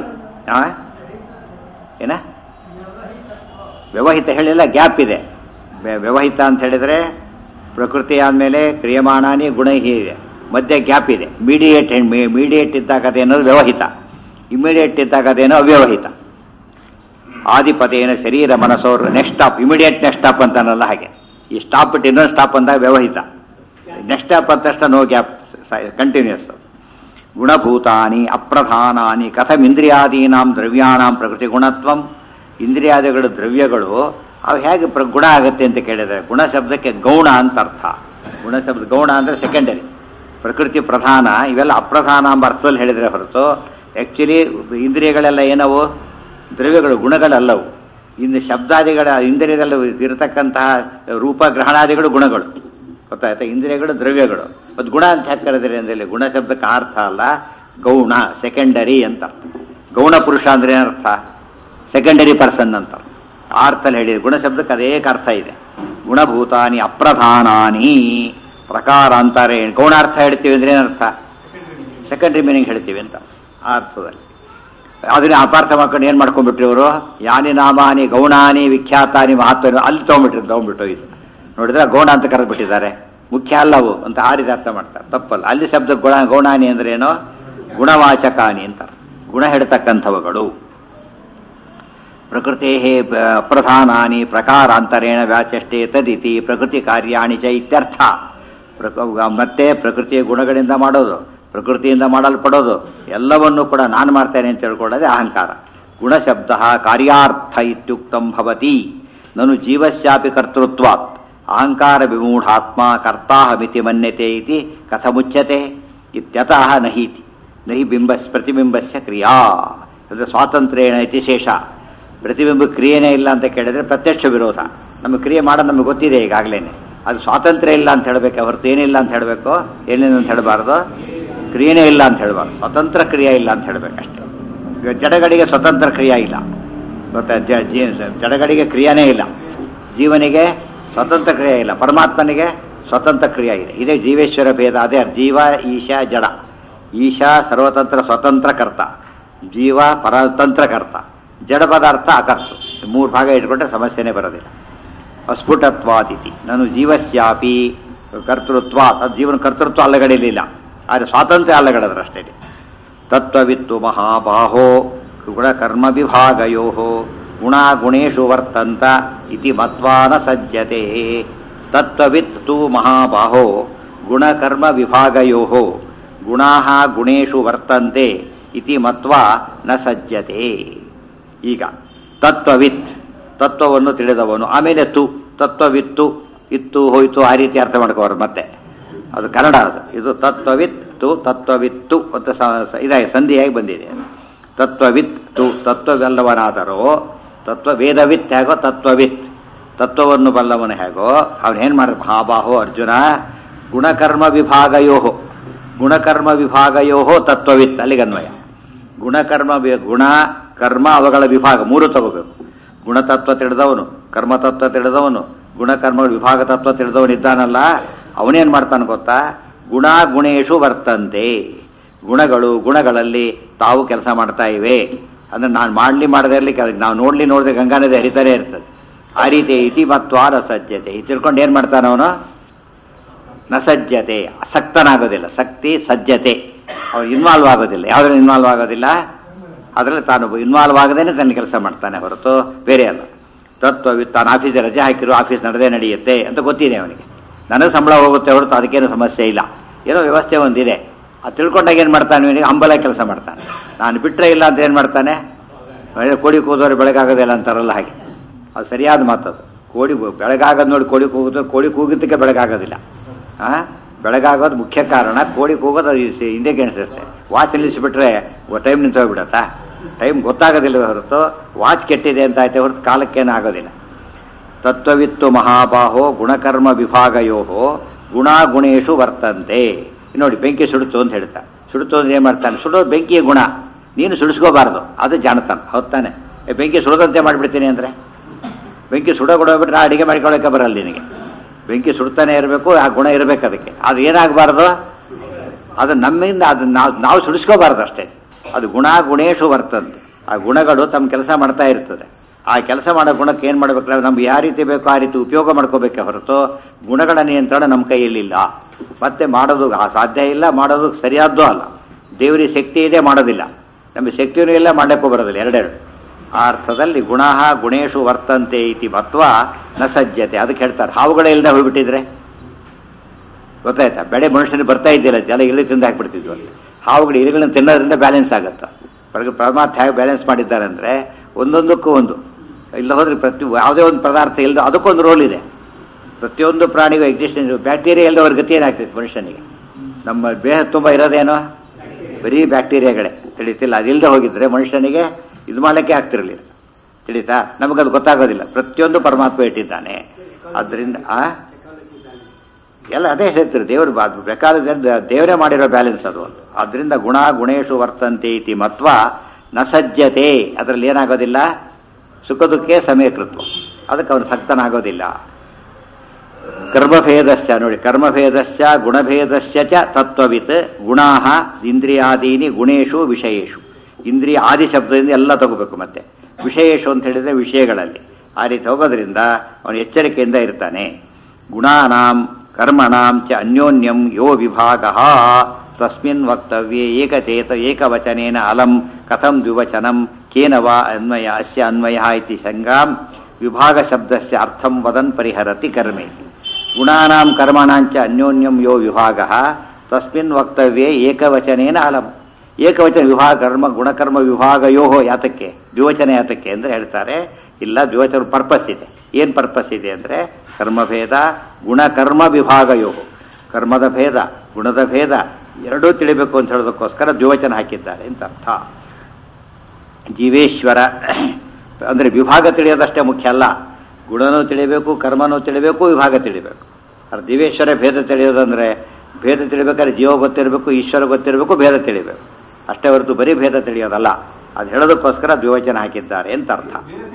ಏನ ವ್ಯವಹಿತ ಹೇಳಿಲ್ಲ, ಗ್ಯಾಪ್ ಇದೆ. ವ್ಯವಹಿತ ಅಂತ ಹೇಳಿದ್ರೆ ಪ್ರಕೃತಿ ಆದಮೇಲೆ ಕ್ರಿಯಮಾಣಾನಿ ಗುಣೈಹಿ ಇದೆ, ಮಧ್ಯೆ ಗ್ಯಾಪ್ ಇದೆ. ಮೀಡಿಯೇಟ್ ಇದ್ದಾಗ ಅದೇನೋ ವ್ಯವಹಿತ, ಇಮಿಡಿಯೇಟ್ ಇದ್ದಾಗ ಅದೇನೋ ಅವ್ಯವಹಿತ. ಆದಿಪದೇನ ಶರೀರ ಮನಸ್ಸೋರು next stop, immediate next stop ಅಂತಾನಲ್ಲ ಹಾಗೆ. ಈ ಸ್ಟಾಪ್ ಬಿಟ್ಟು ಇನ್ನೊಂದು ಸ್ಟಾಪ್ ಅಂದಾಗ ವ್ಯವಹಿತ, ನೆಕ್ಸ್ಟ್ ಸ್ಟಾಪ್ ಅಂತ ತಕ್ಷಣ ನೋ ಗ್ಯಾಪ್, ಕಂಟಿನ್ಯೂಸ್. ಗುಣಭೂತಾನಿ ಅಪ್ರಧಾನಾನಿ ಕಥಂ ಇಂದ್ರಿಯಾದೀನಾಂ ದ್ರವ್ಯಾಣಾಂ ಪ್ರಕೃತಿ ಗುಣತ್ವಂ. ಇಂದ್ರಿಯಾದಿಗಳು ದ್ರವ್ಯಗಳು ಅವು ಹೇಗೆ ಗುಣ ಆಗುತ್ತೆ ಅಂತ ಕೇಳಿದರೆ, ಗುಣ ಶಬ್ದಕ್ಕೆ ಗೌಣ ಅಂತ ಅರ್ಥ. ಗುಣ ಶಬ್ದ ಗೌಣ ಅಂದರೆ ಸೆಕೆಂಡರಿ, ಪ್ರಕೃತಿ ಪ್ರಧಾನ, ಇವೆಲ್ಲ ಅಪ್ರಧಾನ ಎಂಬ ಅರ್ಥದಲ್ಲಿ ಹೇಳಿದರೆ ಹೊರತು ಆ್ಯಕ್ಚುಲಿ ಇಂದ್ರಿಯಗಳೆಲ್ಲ ಏನವು? ದ್ರವ್ಯಗಳು, ಗುಣಗಳಲ್ಲವು. ಇನ್ನು ಶಬ್ದಾದಿಗಳ ಇಂದ್ರಿಯದಲ್ಲಿ ಇರತಕ್ಕಂತಹ ರೂಪಗ್ರಹಣಾದಿಗಳು ಗುಣಗಳು, ಗೊತ್ತಾಯ್ತಾ? ಇಂದ್ರಿಯಗಳು ದ್ರವ್ಯಗಳು. ಮತ್ತು ಗುಣ ಅಂತ ಯಾಕೆ ಕರೆದಿರಿ ಅಂದರೆ ಗುಣ ಶಬ್ದಕ್ಕೆ ಅರ್ಥ ಅಲ್ಲ, ಗೌಣ ಸೆಕೆಂಡರಿ ಅಂತ ಅರ್ಥ. ಗೌಣ ಪುರುಷ ಅಂದರೆ ಏನರ್ಥ? ಸೆಕೆಂಡರಿ ಪರ್ಸನ್ ಅಂತ ಆ ಅರ್ಥದಲ್ಲಿ ಹೇಳಿದೆ. ಗುಣ ಶಬ್ದಕ್ಕೆ ಅದೇಕ ಅರ್ಥ ಇದೆ. ಗುಣಭೂತಾನಿ ಅಪ್ರಧಾನಾನಿ ಪ್ರಕಾರಾಂತರೇ. ಗೌಣಾರ್ಥ ಹೇಳ್ತೀವಿ ಅಂದರೆ ಏನರ್ಥ? ಸೆಕೆಂಡರಿ ಮೀನಿಂಗ್ ಹೇಳ್ತೀವಿ ಅಂತ ಆ ಅರ್ಥದಲ್ಲಿ. ಅದನ್ನ ಅಪಾರ್ಥ ಮಾಡ್ಕೊಂಡು ಏನು ಮಾಡ್ಕೊಂಡ್ಬಿಟ್ರಿ ಇವರು? ಯಾನಿ ನಾಮಾನಿ ಗೌಣಾನಿ ವಿಖ್ಯಾತಾನಿ ಮಹತ್ವ ಅಲ್ಲಿ ತಗೊಂಡ್ಬಿಟ್ಟು ಇದು ನೋಡಿದ್ರೆ ಗೌಣ ಅಂತ ಕರೆದ್ಬಿಟ್ಟಿದ್ದಾರೆ. ಮುಖ್ಯ ಅಲ್ಲವು ಅಂತ ಆ ರೀತಿ ಅರ್ಥ ಮಾಡ್ತಾರೆ, ತಪ್ಪಲ್ಲ. ಅಲ್ಲಿ ಶಬ್ದ ಗೌಣಾನಿ ಅಂದ್ರೆ ಏನೋ ಗುಣವಾಚಕಾನಿ ಅಂತ, ಗುಣ ಹೇಳ್ತಕ್ಕಂಥವುಗಳು. ಪ್ರಕೃತಿ ಪ್ರಧಾನಾನಿ ಪ್ರಕಾರಾಂತರೇಣ ವ್ಯಾಚಷ್ಟೇ ತದಿತಿ ಪ್ರಕೃತಿ ಕಾರ್ಯಾಣಿ ಚ ಇತ್ಯರ್ಥ. ಮತ್ತೆ ಪ್ರಕೃತಿಯ ಗುಣಗಳಿಂದ ಮಾಡೋದು, ಪ್ರಕೃತಿಯಿಂದ ಮಾಡಲ್ಪಡೋದು ಎಲ್ಲವನ್ನೂ ಕೂಡ ನಾನು ಮಾಡ್ತೇನೆ ಅಂತ ಹೇಳ್ಕೊಳ್ಳೋದೇ ಅಹಂಕಾರ. ಗುಣಶಬ್ದ ಕಾರ್ಯಾರ್ಥ ಇತ್ಯುಕ್ತಂ ಭವತಿ ನನು ಜೀವಸ್ಯಾಪಿ ಕರ್ತೃತ್ವಾತ್ ಅಹಂಕಾರ ವಿಮೂಢಾತ್ಮ ಕರ್ತಾಹಮಿತಿ ಮನ್ಯತೆ ಇತಿ ಕಥಮುಚ್ಯತೆ ಇತ್ಯತಃ ನಹೀತಿ ನಹಿ ಪ್ರತಿಬಿಂಬಸ್ಯ ಕ್ರಿಯಾ. ಸ್ವಾತಂತ್ರ್ಯೇಣ ಇತಿ ಶೇಷ. ಪ್ರತಿಬಿಂಬ ಕ್ರಿಯೆನೇ ಇಲ್ಲ ಅಂತ ಕೇಳಿದ್ರೆ ಪ್ರತ್ಯಕ್ಷ ವಿರೋಧ. ನಮಗೆ ಕ್ರಿಯೆ ಮಾಡೋದು ನಮಗೆ ಗೊತ್ತಿದೆ ಈಗಾಗಲೇ. ಅದು ಸ್ವಾತಂತ್ರ್ಯ ಇಲ್ಲ ಅಂತ ಹೇಳಬೇಕು ಹೊರತು ಏನಿಲ್ಲ ಅಂತ ಹೇಳಬೇಕು, ಏನೇನು ಅಂತ ಹೇಳಬಾರ್ದು, ಕ್ರಿಯೆನೇ ಇಲ್ಲ ಅಂತ ಹೇಳಬಾರ್ದು, ಸ್ವತಂತ್ರ ಕ್ರಿಯೆ ಇಲ್ಲ ಅಂತ ಹೇಳಬೇಕಷ್ಟೇ. ಜಡಗಳಿಗೆ ಸ್ವತಂತ್ರ ಕ್ರಿಯೆ ಇಲ್ಲ, ಗೊತ್ತಾ? ಜಡಗಳಿಗೆ ಕ್ರಿಯೆನೇ ಇಲ್ಲ. ಜೀವನಿಗೆ ಸ್ವತಂತ್ರ ಕ್ರಿಯೆ ಇಲ್ಲ, ಪರಮಾತ್ಮನಿಗೆ ಸ್ವತಂತ್ರ ಕ್ರಿಯೆ ಇದೆ. ಇದೇ ಜೀವೇಶ್ವರ ಭೇದ. ಅದೇ ಜೀವ ಈಶಾ ಜಡ. ಈಶಾ ಸರ್ವತಂತ್ರ ಸ್ವತಂತ್ರ ಕರ್ತ, ಜೀವ ಪರತಂತ್ರ ಕರ್ತ, ಜಡ ಪದಾರ್ಥ ಅಕರ್ತು. ಮೂರು ಭಾಗ ಇಟ್ಕೊಂಡ್ರೆ ಸಮಸ್ಯೆನೇ ಬರೋದಿಲ್ಲ. ಅಸ್ಫುಟತ್ವಾದಿತಿ ನಾನು ಜೀವಸ್ಯಾಪಿ ಕರ್ತೃತ್ವ, ಜೀವನ ಕರ್ತೃತ್ವ ಅಲ್ಲಗಡೆಯಲಿಲ್ಲ, ಆದರೆ ಸ್ವಾತಂತ್ರ್ಯ ಅಲ್ಲಗಡದ್ರ ಅಷ್ಟೇ. ತತ್ವವಿತ್ತು ಮಹಾಬಾಹೋ ಗುಣಕರ್ಮ ವಿಭಾಗಯೋ ಗುಣ ಗುಣೇಶು ವರ್ತಂತ ಇತಿ ಮತ್ವಾನ ಸಜ್ಜತೆ. ತತ್ವವಿತ್ ತು ಮಹಾಬಾಹೋ ಗುಣಕರ್ಮ ವಿಭಾಗಯೋ ಗುಣಾ ಗುಣೇಶು ವರ್ತಂತೆ ಇತಿ ಮತ್ವಾ ನ ಸಜ್ಜತೆ. ಈಗ ತತ್ವವಿತ್, ತತ್ವವನ್ನು ತಿಳಿದವನು. ಆಮೇಲೆ ತು, ತತ್ವವಿತ್ತು, ಇತ್ತು ಹೋಯ್ತು, ಆ ರೀತಿ ಅರ್ಥ ಮಾಡ್ಕೋರು. ಮತ್ತೆ ಅದು ಕನ್ನಡ, ಅದು ಇದು ತತ್ವವಿತ್ತು, ತತ್ವವಿತ್ತು ಅಂತ ಇದಾಗಿ ಸಂಧಿಯಾಗಿ ಬಂದಿದೆ. ತತ್ವವಿತ್ತು, ತತ್ವವೆಲ್ಲವನಾದರೂ ತತ್ವ ವೇದವಿತ್ ಹೇಗೋ ತತ್ವವಿತ್, ತತ್ವವನ್ನು ಬಲ್ಲವನು ಹೇಗೋ ಅವನೇನು ಮಾಡ ಮಹಾಬಾಹೋ ಅರ್ಜುನ ಗುಣಕರ್ಮ ವಿಭಾಗಯೋ, ಗುಣಕರ್ಮ ವಿಭಾಗಯೋ ತತ್ವವಿತ್ ಅಲ್ಲಿಗೆ ಅನ್ವಯ. ಗುಣಕರ್ಮ ಗುಣ ಕರ್ಮ ಅವುಗಳ ವಿಭಾಗ ಮೂರು ತಗೋಬೇಕು. ಗುಣತತ್ವ ತಿಳಿದವನು, ಕರ್ಮತತ್ವ ತಿಳಿದವನು, ಗುಣಕರ್ಮಗಳ ವಿಭಾಗ ತತ್ವ ತಿಳಿದವನಿದ್ದಾನಲ್ಲ, ಅವನೇನು ಮಾಡ್ತಾನೆ ಗೊತ್ತಾ? ಗುಣ ಗುಣೇಶು ವರ್ತಂತೆ. ಗುಣಗಳಲ್ಲಿ ತಾವು ಕೆಲಸ ಮಾಡ್ತಾ ಇವೆ. ಅಂದರೆ ನಾನು ಮಾಡದೇ ಇರಲಿ, ನಾವು ನೋಡದೆ ಗಂಗಾ ನದಿ ಹರಿತಾನೆ ಇರ್ತದೆ. ಆ ರೀತಿ ಇತಿ ಮತ್ವ ನ ಸಜ್ಜತೆ. ಇದು ತಿಳ್ಕೊಂಡು ಏನು ಮಾಡ್ತಾನೆ ಅವನು? ನ ಸಜ್ಜತೆ, ಅಸಕ್ತನಾಗೋದಿಲ್ಲ. ಶಕ್ತಿ ಸಜ್ಜತೆ, ಅವನು ಇನ್ವಾಲ್ವ್ ಆಗೋದಿಲ್ಲ. ಯಾವುದ್ರಲ್ಲಿ ಇನ್ವಾಲ್ವ್ ಆಗೋದಿಲ್ಲ? ಅದರಲ್ಲಿ ತಾನು ಇನ್ವಾಲ್ವ್ ಆಗದೇನೆ ತನ್ನ ಕೆಲಸ ಮಾಡ್ತಾನೆ ಹೊರತು ಬೇರೆ ಅಲ್ಲ. ತಾನು ಆಫೀಸಿಗೆ ರಜೆ ಹಾಕಿರೋ ಆಫೀಸ್ ನಡೆಯುತ್ತೆ ಅಂತ ಗೊತ್ತಿದೆ ಅವನಿಗೆ. ನನಗೆ ಸಂಬಳ ಹೋಗುತ್ತೆ ಹೊರತು ಅದಕ್ಕೇನು ಸಮಸ್ಯೆ ಇಲ್ಲ, ಏನೋ ವ್ಯವಸ್ಥೆ ಒಂದಿದೆ. ಅದು ತಿಳ್ಕೊಂಡಾಗ ಏನು ಮಾಡ್ತಾನೆ? ಇವನಿಗೆ ಹಂಬಲ ಕೆಲಸ ಮಾಡ್ತಾನೆ. ನಾನು ಬಿಟ್ಟರೆ ಇಲ್ಲ ಅಂತ ಏನು ಮಾಡ್ತಾನೆ? ಕೋಳಿ ಕೂದೋರು ಬೆಳಗಾಗೋದಿಲ್ಲ ಅಂತಾರಲ್ಲ, ಹಾಗೆ. ಅದು ಸರಿಯಾದ ಮಾತದು. ಬೆಳಗಾಗೋದು ನೋಡಿ ಕೋಳಿ ಕೂಗಿದ್ರೆ ಕೋಳಿ ಕೂಗಿದ್ದಕ್ಕೆ ಬೆಳಗಾಗೋದಿಲ್ಲ. ಬೆಳಗಾಗೋದು ಮುಖ್ಯ ಕಾರಣ. ಕೋಳಿ ಕೂಗೋದು ಅದು ಹಿಂದೆಗೆ ಅನಿಸುತ್ತೆ. ವಾಚ್ ನಿಲ್ಲಿಸಿಬಿಟ್ರೆ ಟೈಮ್ ನಿಂತು ಹೋಗ್ಬಿಡತ್ತಾ? ಟೈಮ್ ಗೊತ್ತಾಗೋದಿಲ್ಲ ಹೊರತು ವಾಚ್ ಕೆಟ್ಟಿದೆ ಅಂತ ಆಯ್ತೆ ಹೊರತು ಕಾಲಕ್ಕೇನು ಆಗೋದಿಲ್ಲ. ತತ್ವವಿತ್ತು ಮಹಾಬಾಹೋ ಗುಣಕರ್ಮ ವಿಭಾಗಯೋ ಗುಣ ಗುಣೇಶು ವರ್ತಂತೆ. ನೋಡಿ, ಬೆಂಕಿ ಸುಡುತ್ತು ಅಂತ ಹೇಳ್ತಾನೆ. ಸುಡುತ್ತು ಅಂದ್ರೆ ಏನು ಮಾಡ್ತಾನೆ? ಸುಡೋದು ಬೆಂಕಿಯ ಗುಣ, ನೀನು ಸುಡಿಸ್ಕೋಬಾರ್ದು, ಅದು ಜಾಣತಾನೆ. ಹೊತ್ತಾನೆ ಬೆಂಕಿ ಸುಡೋದಂತೆ ಮಾಡಿಬಿಡ್ತೀನಿ ಅಂದರೆ, ಬೆಂಕಿ ಸುಡೋಬಿಟ್ರೆ ಅಡಿಗೆ ಮಾಡ್ಕೊಳ್ಳೋಕೆ ಬರಲ್ಲ ನಿನಗೆ. ಬೆಂಕಿ ಸುಡ್ತಾನೆ ಇರಬೇಕು, ಆ ಗುಣ ಇರಬೇಕು ಅದಕ್ಕೆ. ಅದು ಏನಾಗಬಾರ್ದು? ಅದು ನಮ್ಮಿಂದ ಅದನ್ನು ನಾವು ಸುಡಿಸ್ಕೋಬಾರ್ದು ಅಷ್ಟೇ. ಅದು ಗುಣ ಗುಣೇಶು ವರ್ತಂತೆ. ಆ ಗುಣಗಳು ತಮ್ಮ ಕೆಲಸ ಮಾಡ್ತಾ ಇರ್ತದೆ. ಆ ಕೆಲಸ ಮಾಡೋ ಗುಣಕ್ಕೆ ಏನು ಮಾಡಬೇಕು? ನಮ್ಗೆ ಯಾವ ರೀತಿ ಬೇಕೋ ಆ ರೀತಿ ಉಪಯೋಗ ಮಾಡ್ಕೋಬೇಕೆ ಹೊರತು ಗುಣಗಳ ನಿಯಂತ್ರಣ ನಮ್ಮ ಕೈಯಲ್ಲಿಲ್ಲ. ಮತ್ತೆ ಮಾಡೋದು ಸಾಧ್ಯ ಇಲ್ಲ, ಮಾಡೋದು ಸರಿಯಾದ್ದೂ ಅಲ್ಲ. ದೇವರಿಗೆ ಶಕ್ತಿ ಇದೆ, ಮಾಡೋದಿಲ್ಲ. ನಮಗೆ ಶಕ್ತಿಯೂ ಇಲ್ಲ, ಮಾಡಲಿಕ್ಕೂ ಬರೋದಿಲ್ಲ. ಎರಡೆರಡು ಆ ಅರ್ಥದಲ್ಲಿ ಗುಣ ಗುಣೇಶು ವರ್ತಂತೆ ಇತಿ ಮತ್ವ ನ ಸಜ್ಜತೆ. ಅದಕ್ಕೆ ಹೇಳ್ತಾರೆ, ಹಾವುಗಳೇ ಇಲ್ಲದೆ ಹೋಗ್ಬಿಟ್ಟಿದ್ರೆ ಗೊತ್ತಾಯ್ತಾ? ಬೆಳೆ ಮನುಷ್ಯನಿಗೆ ಬರ್ತಾ ಇದ್ದಿಲ್ಲ, ಎಲ್ಲ ಇಲ್ಲಿ ತಿಂದು ಹಾಕ್ಬಿಡ್ತಿದ್ವಿ. ಅಲ್ಲಿ ಹಾವುಗಳು ಇಲಿಗಳನ್ನು ತಿನ್ನೋದ್ರಿಂದ ಬ್ಯಾಲೆನ್ಸ್ ಆಗುತ್ತೆ. ಪರಮಾತ್ಮ ಹೇಗೆ ಬ್ಯಾಲೆನ್ಸ್ ಮಾಡಿದ್ದಾರೆ ಅಂದರೆ, ಒಂದೊಂದಕ್ಕೂ ಒಂದು ಇಲ್ಲ ಹೋದ್ರೆ ಯಾವುದೇ ಒಂದು ಪದಾರ್ಥ ಇಲ್ಲದೆ ಅದಕ್ಕೊಂದು ರೋಲ್ ಇದೆ. ಪ್ರತಿಯೊಂದು ಪ್ರಾಣಿಗೂ ಎಕ್ಸಿಸ್ಟೆನ್ಸ್. ಬ್ಯಾಕ್ಟೀರಿಯಾ ಇಲ್ಲದೆ ಅವ್ರ ಗತಿ ಏನಾಗ್ತೈತೆ ಮನುಷ್ಯನಿಗೆ? ನಮ್ಮ ದೇಹ ತುಂಬ ಇರೋದೇನೋ ಬರೀ ಬ್ಯಾಕ್ಟೀರಿಯಾಗಳೇ, ತಿಳಿತಿಲ್ಲ. ಅದಿಲ್ಲದೆ ಹೋಗಿದ್ರೆ ಮನುಷ್ಯನಿಗೆ ಇದು ಮಾಡಲಿಕ್ಕೆ ಆಗ್ತಿರಲಿಲ್ಲ, ತಿಳಿತಾ? ನಮಗದು ಗೊತ್ತಾಗೋದಿಲ್ಲ. ಪ್ರತಿಯೊಂದು ಪರಮಾತ್ಮ ಇಟ್ಟಿದ್ದಾನೆ. ಆದ್ದರಿಂದ ಎಲ್ಲ ಅದೇ ಹೇಳ್ತಾರೆ, ದೇವರು ಬೇಕಾದ ದೇವರೇ ಮಾಡಿರೋ ಬ್ಯಾಲೆನ್ಸ್ ಅದು. ಆದ್ದರಿಂದ ಗುಣ ಗುಣೇಶು ವರ್ತಂತೆ ಇತಿ ಮತ್ವ ನ ಸಜ್ಜತೆ. ಅದರಲ್ಲಿ ಏನಾಗೋದಿಲ್ಲ? ಸುಖ ದುಃಖೇ ಸಮಯಕೃತ್ವ. ಅದಕ್ಕೆ ಅವನು ಸಕ್ತನಾಗೋದಿಲ್ಲ. ಕರ್ಮಭೇದಸ್ಯ ನೋಡಿ, ಕರ್ಮಭೇದಸ್ಯ ಗುಣಭೇದಸ್ಯ ಚ ತತ್ವವಿತ್ ಗುಣಾ ಇಂದ್ರಿಯಾದೀನಿ ಗುಣೇಶು ವಿಷಯೇಶು. ಇಂದ್ರಿಯ ಆದಿ ಶಬ್ದದಿಂದ ಎಲ್ಲ ತಗೋಬೇಕು. ಮತ್ತೆ ವಿಷಯೇಶು ಅಂತ ಹೇಳಿದರೆ ವಿಷಯಗಳಲ್ಲಿ. ಆ ರೀತಿ ಹೋಗೋದ್ರಿಂದ ಅವನು ಎಚ್ಚರಿಕೆಯಿಂದ ಇರ್ತಾನೆ. ಗುಣಾನಾಂ ಕರ್ಮಣಾಂ ಚ ಅನ್ಯೋನ್ಯಂ ಯೋ ವಿಭಾಗ ತಸ್ಮಿನ್ ವಕ್ತವ್ಯೇ ಏಕಚೇತ ಏಕವಚನೇನ ಅಲಂ ಕಥಂ ದ್ವಿವಚನಂ ಕೇನ ವಾ ಅನ್ವಯ ಅಸ್ಯ ಅನ್ವಯ ಇತಿ ಸಂಗಾಂ ವಿಭಾಗ ಶಬ್ದಸ್ಯ ಅರ್ಥಂ ವದನ್ ಪರಿಹರತಿ ಕರ್ಮೇ. ಗುಣಾನಾಂ ಕರ್ಮಣಾಂಚ ಅನ್ಯೋನ್ಯಂ ಯೋ ವಿಭಾಗ ತಸ್ಮಿನ್ ವಕ್ತವ್ಯೇ ಏಕವಚನೇನ ಅಲಂ. ಏಕವಚನ ವಿಭಾಗ ಗುಣಕರ್ಮ ವಿಭಾಗಯೋ. ಯಾತಕ್ಕೆ ದ್ವಿವಚನ? ಯಾತಕ್ಕೆ ಅಂದರೆ ಹೇಳ್ತಾರೆ, ಇಲ್ಲ, ದ್ವಿವಚನ ಪರ್ಪಸ್ ಇದೆ. ಏನು ಪರ್ಪಸ್ ಇದೆ ಅಂದರೆ, ಕರ್ಮಭೇದ ಗುಣಕರ್ಮ ವಿಭಾಗಯೋ, ಕರ್ಮದ ಭೇದ ಗುಣದ ಭೇದ ಎರಡೂ ತಿಳಿಬೇಕು ಅಂತ ಹೇಳೋದಕ್ಕೋಸ್ಕರ ದ್ವಿವಚನ ಹಾಕಿದ್ದಾರೆ ಅಂತ ಅರ್ಥ. ಜೀವೇಶ್ವರ ಅಂದರೆ ವಿಭಾಗ ತಿಳಿಯೋದಷ್ಟೇ ಮುಖ್ಯ ಅಲ್ಲ, ಗುಣನೂ ತಿಳಿಬೇಕು, ಕರ್ಮನೂ ತಿಳಿಬೇಕು, ವಿಭಾಗ ತಿಳಿಬೇಕು. ಅದು ಜೀವೇಶ್ವರ ಭೇದ ತಿಳಿಯೋದಂದರೆ, ಭೇದ ತಿಳಿಬೇಕಾದ್ರೆ ಜೀವ ಗೊತ್ತಿರಬೇಕು, ಈಶ್ವರ ಗೊತ್ತಿರಬೇಕು, ಭೇದ ತಿಳಿಬೇಕು ಅಷ್ಟೇ ಹೊರತು ಬರೀ ಭೇದ ತಿಳಿಯೋದಲ್ಲ. ಅದು ಹೇಳೋದಕ್ಕೋಸ್ಕರ ದ್ವಿವಚನ ಹಾಕಿದ್ದಾರೆ ಅಂತ ಅರ್ಥ.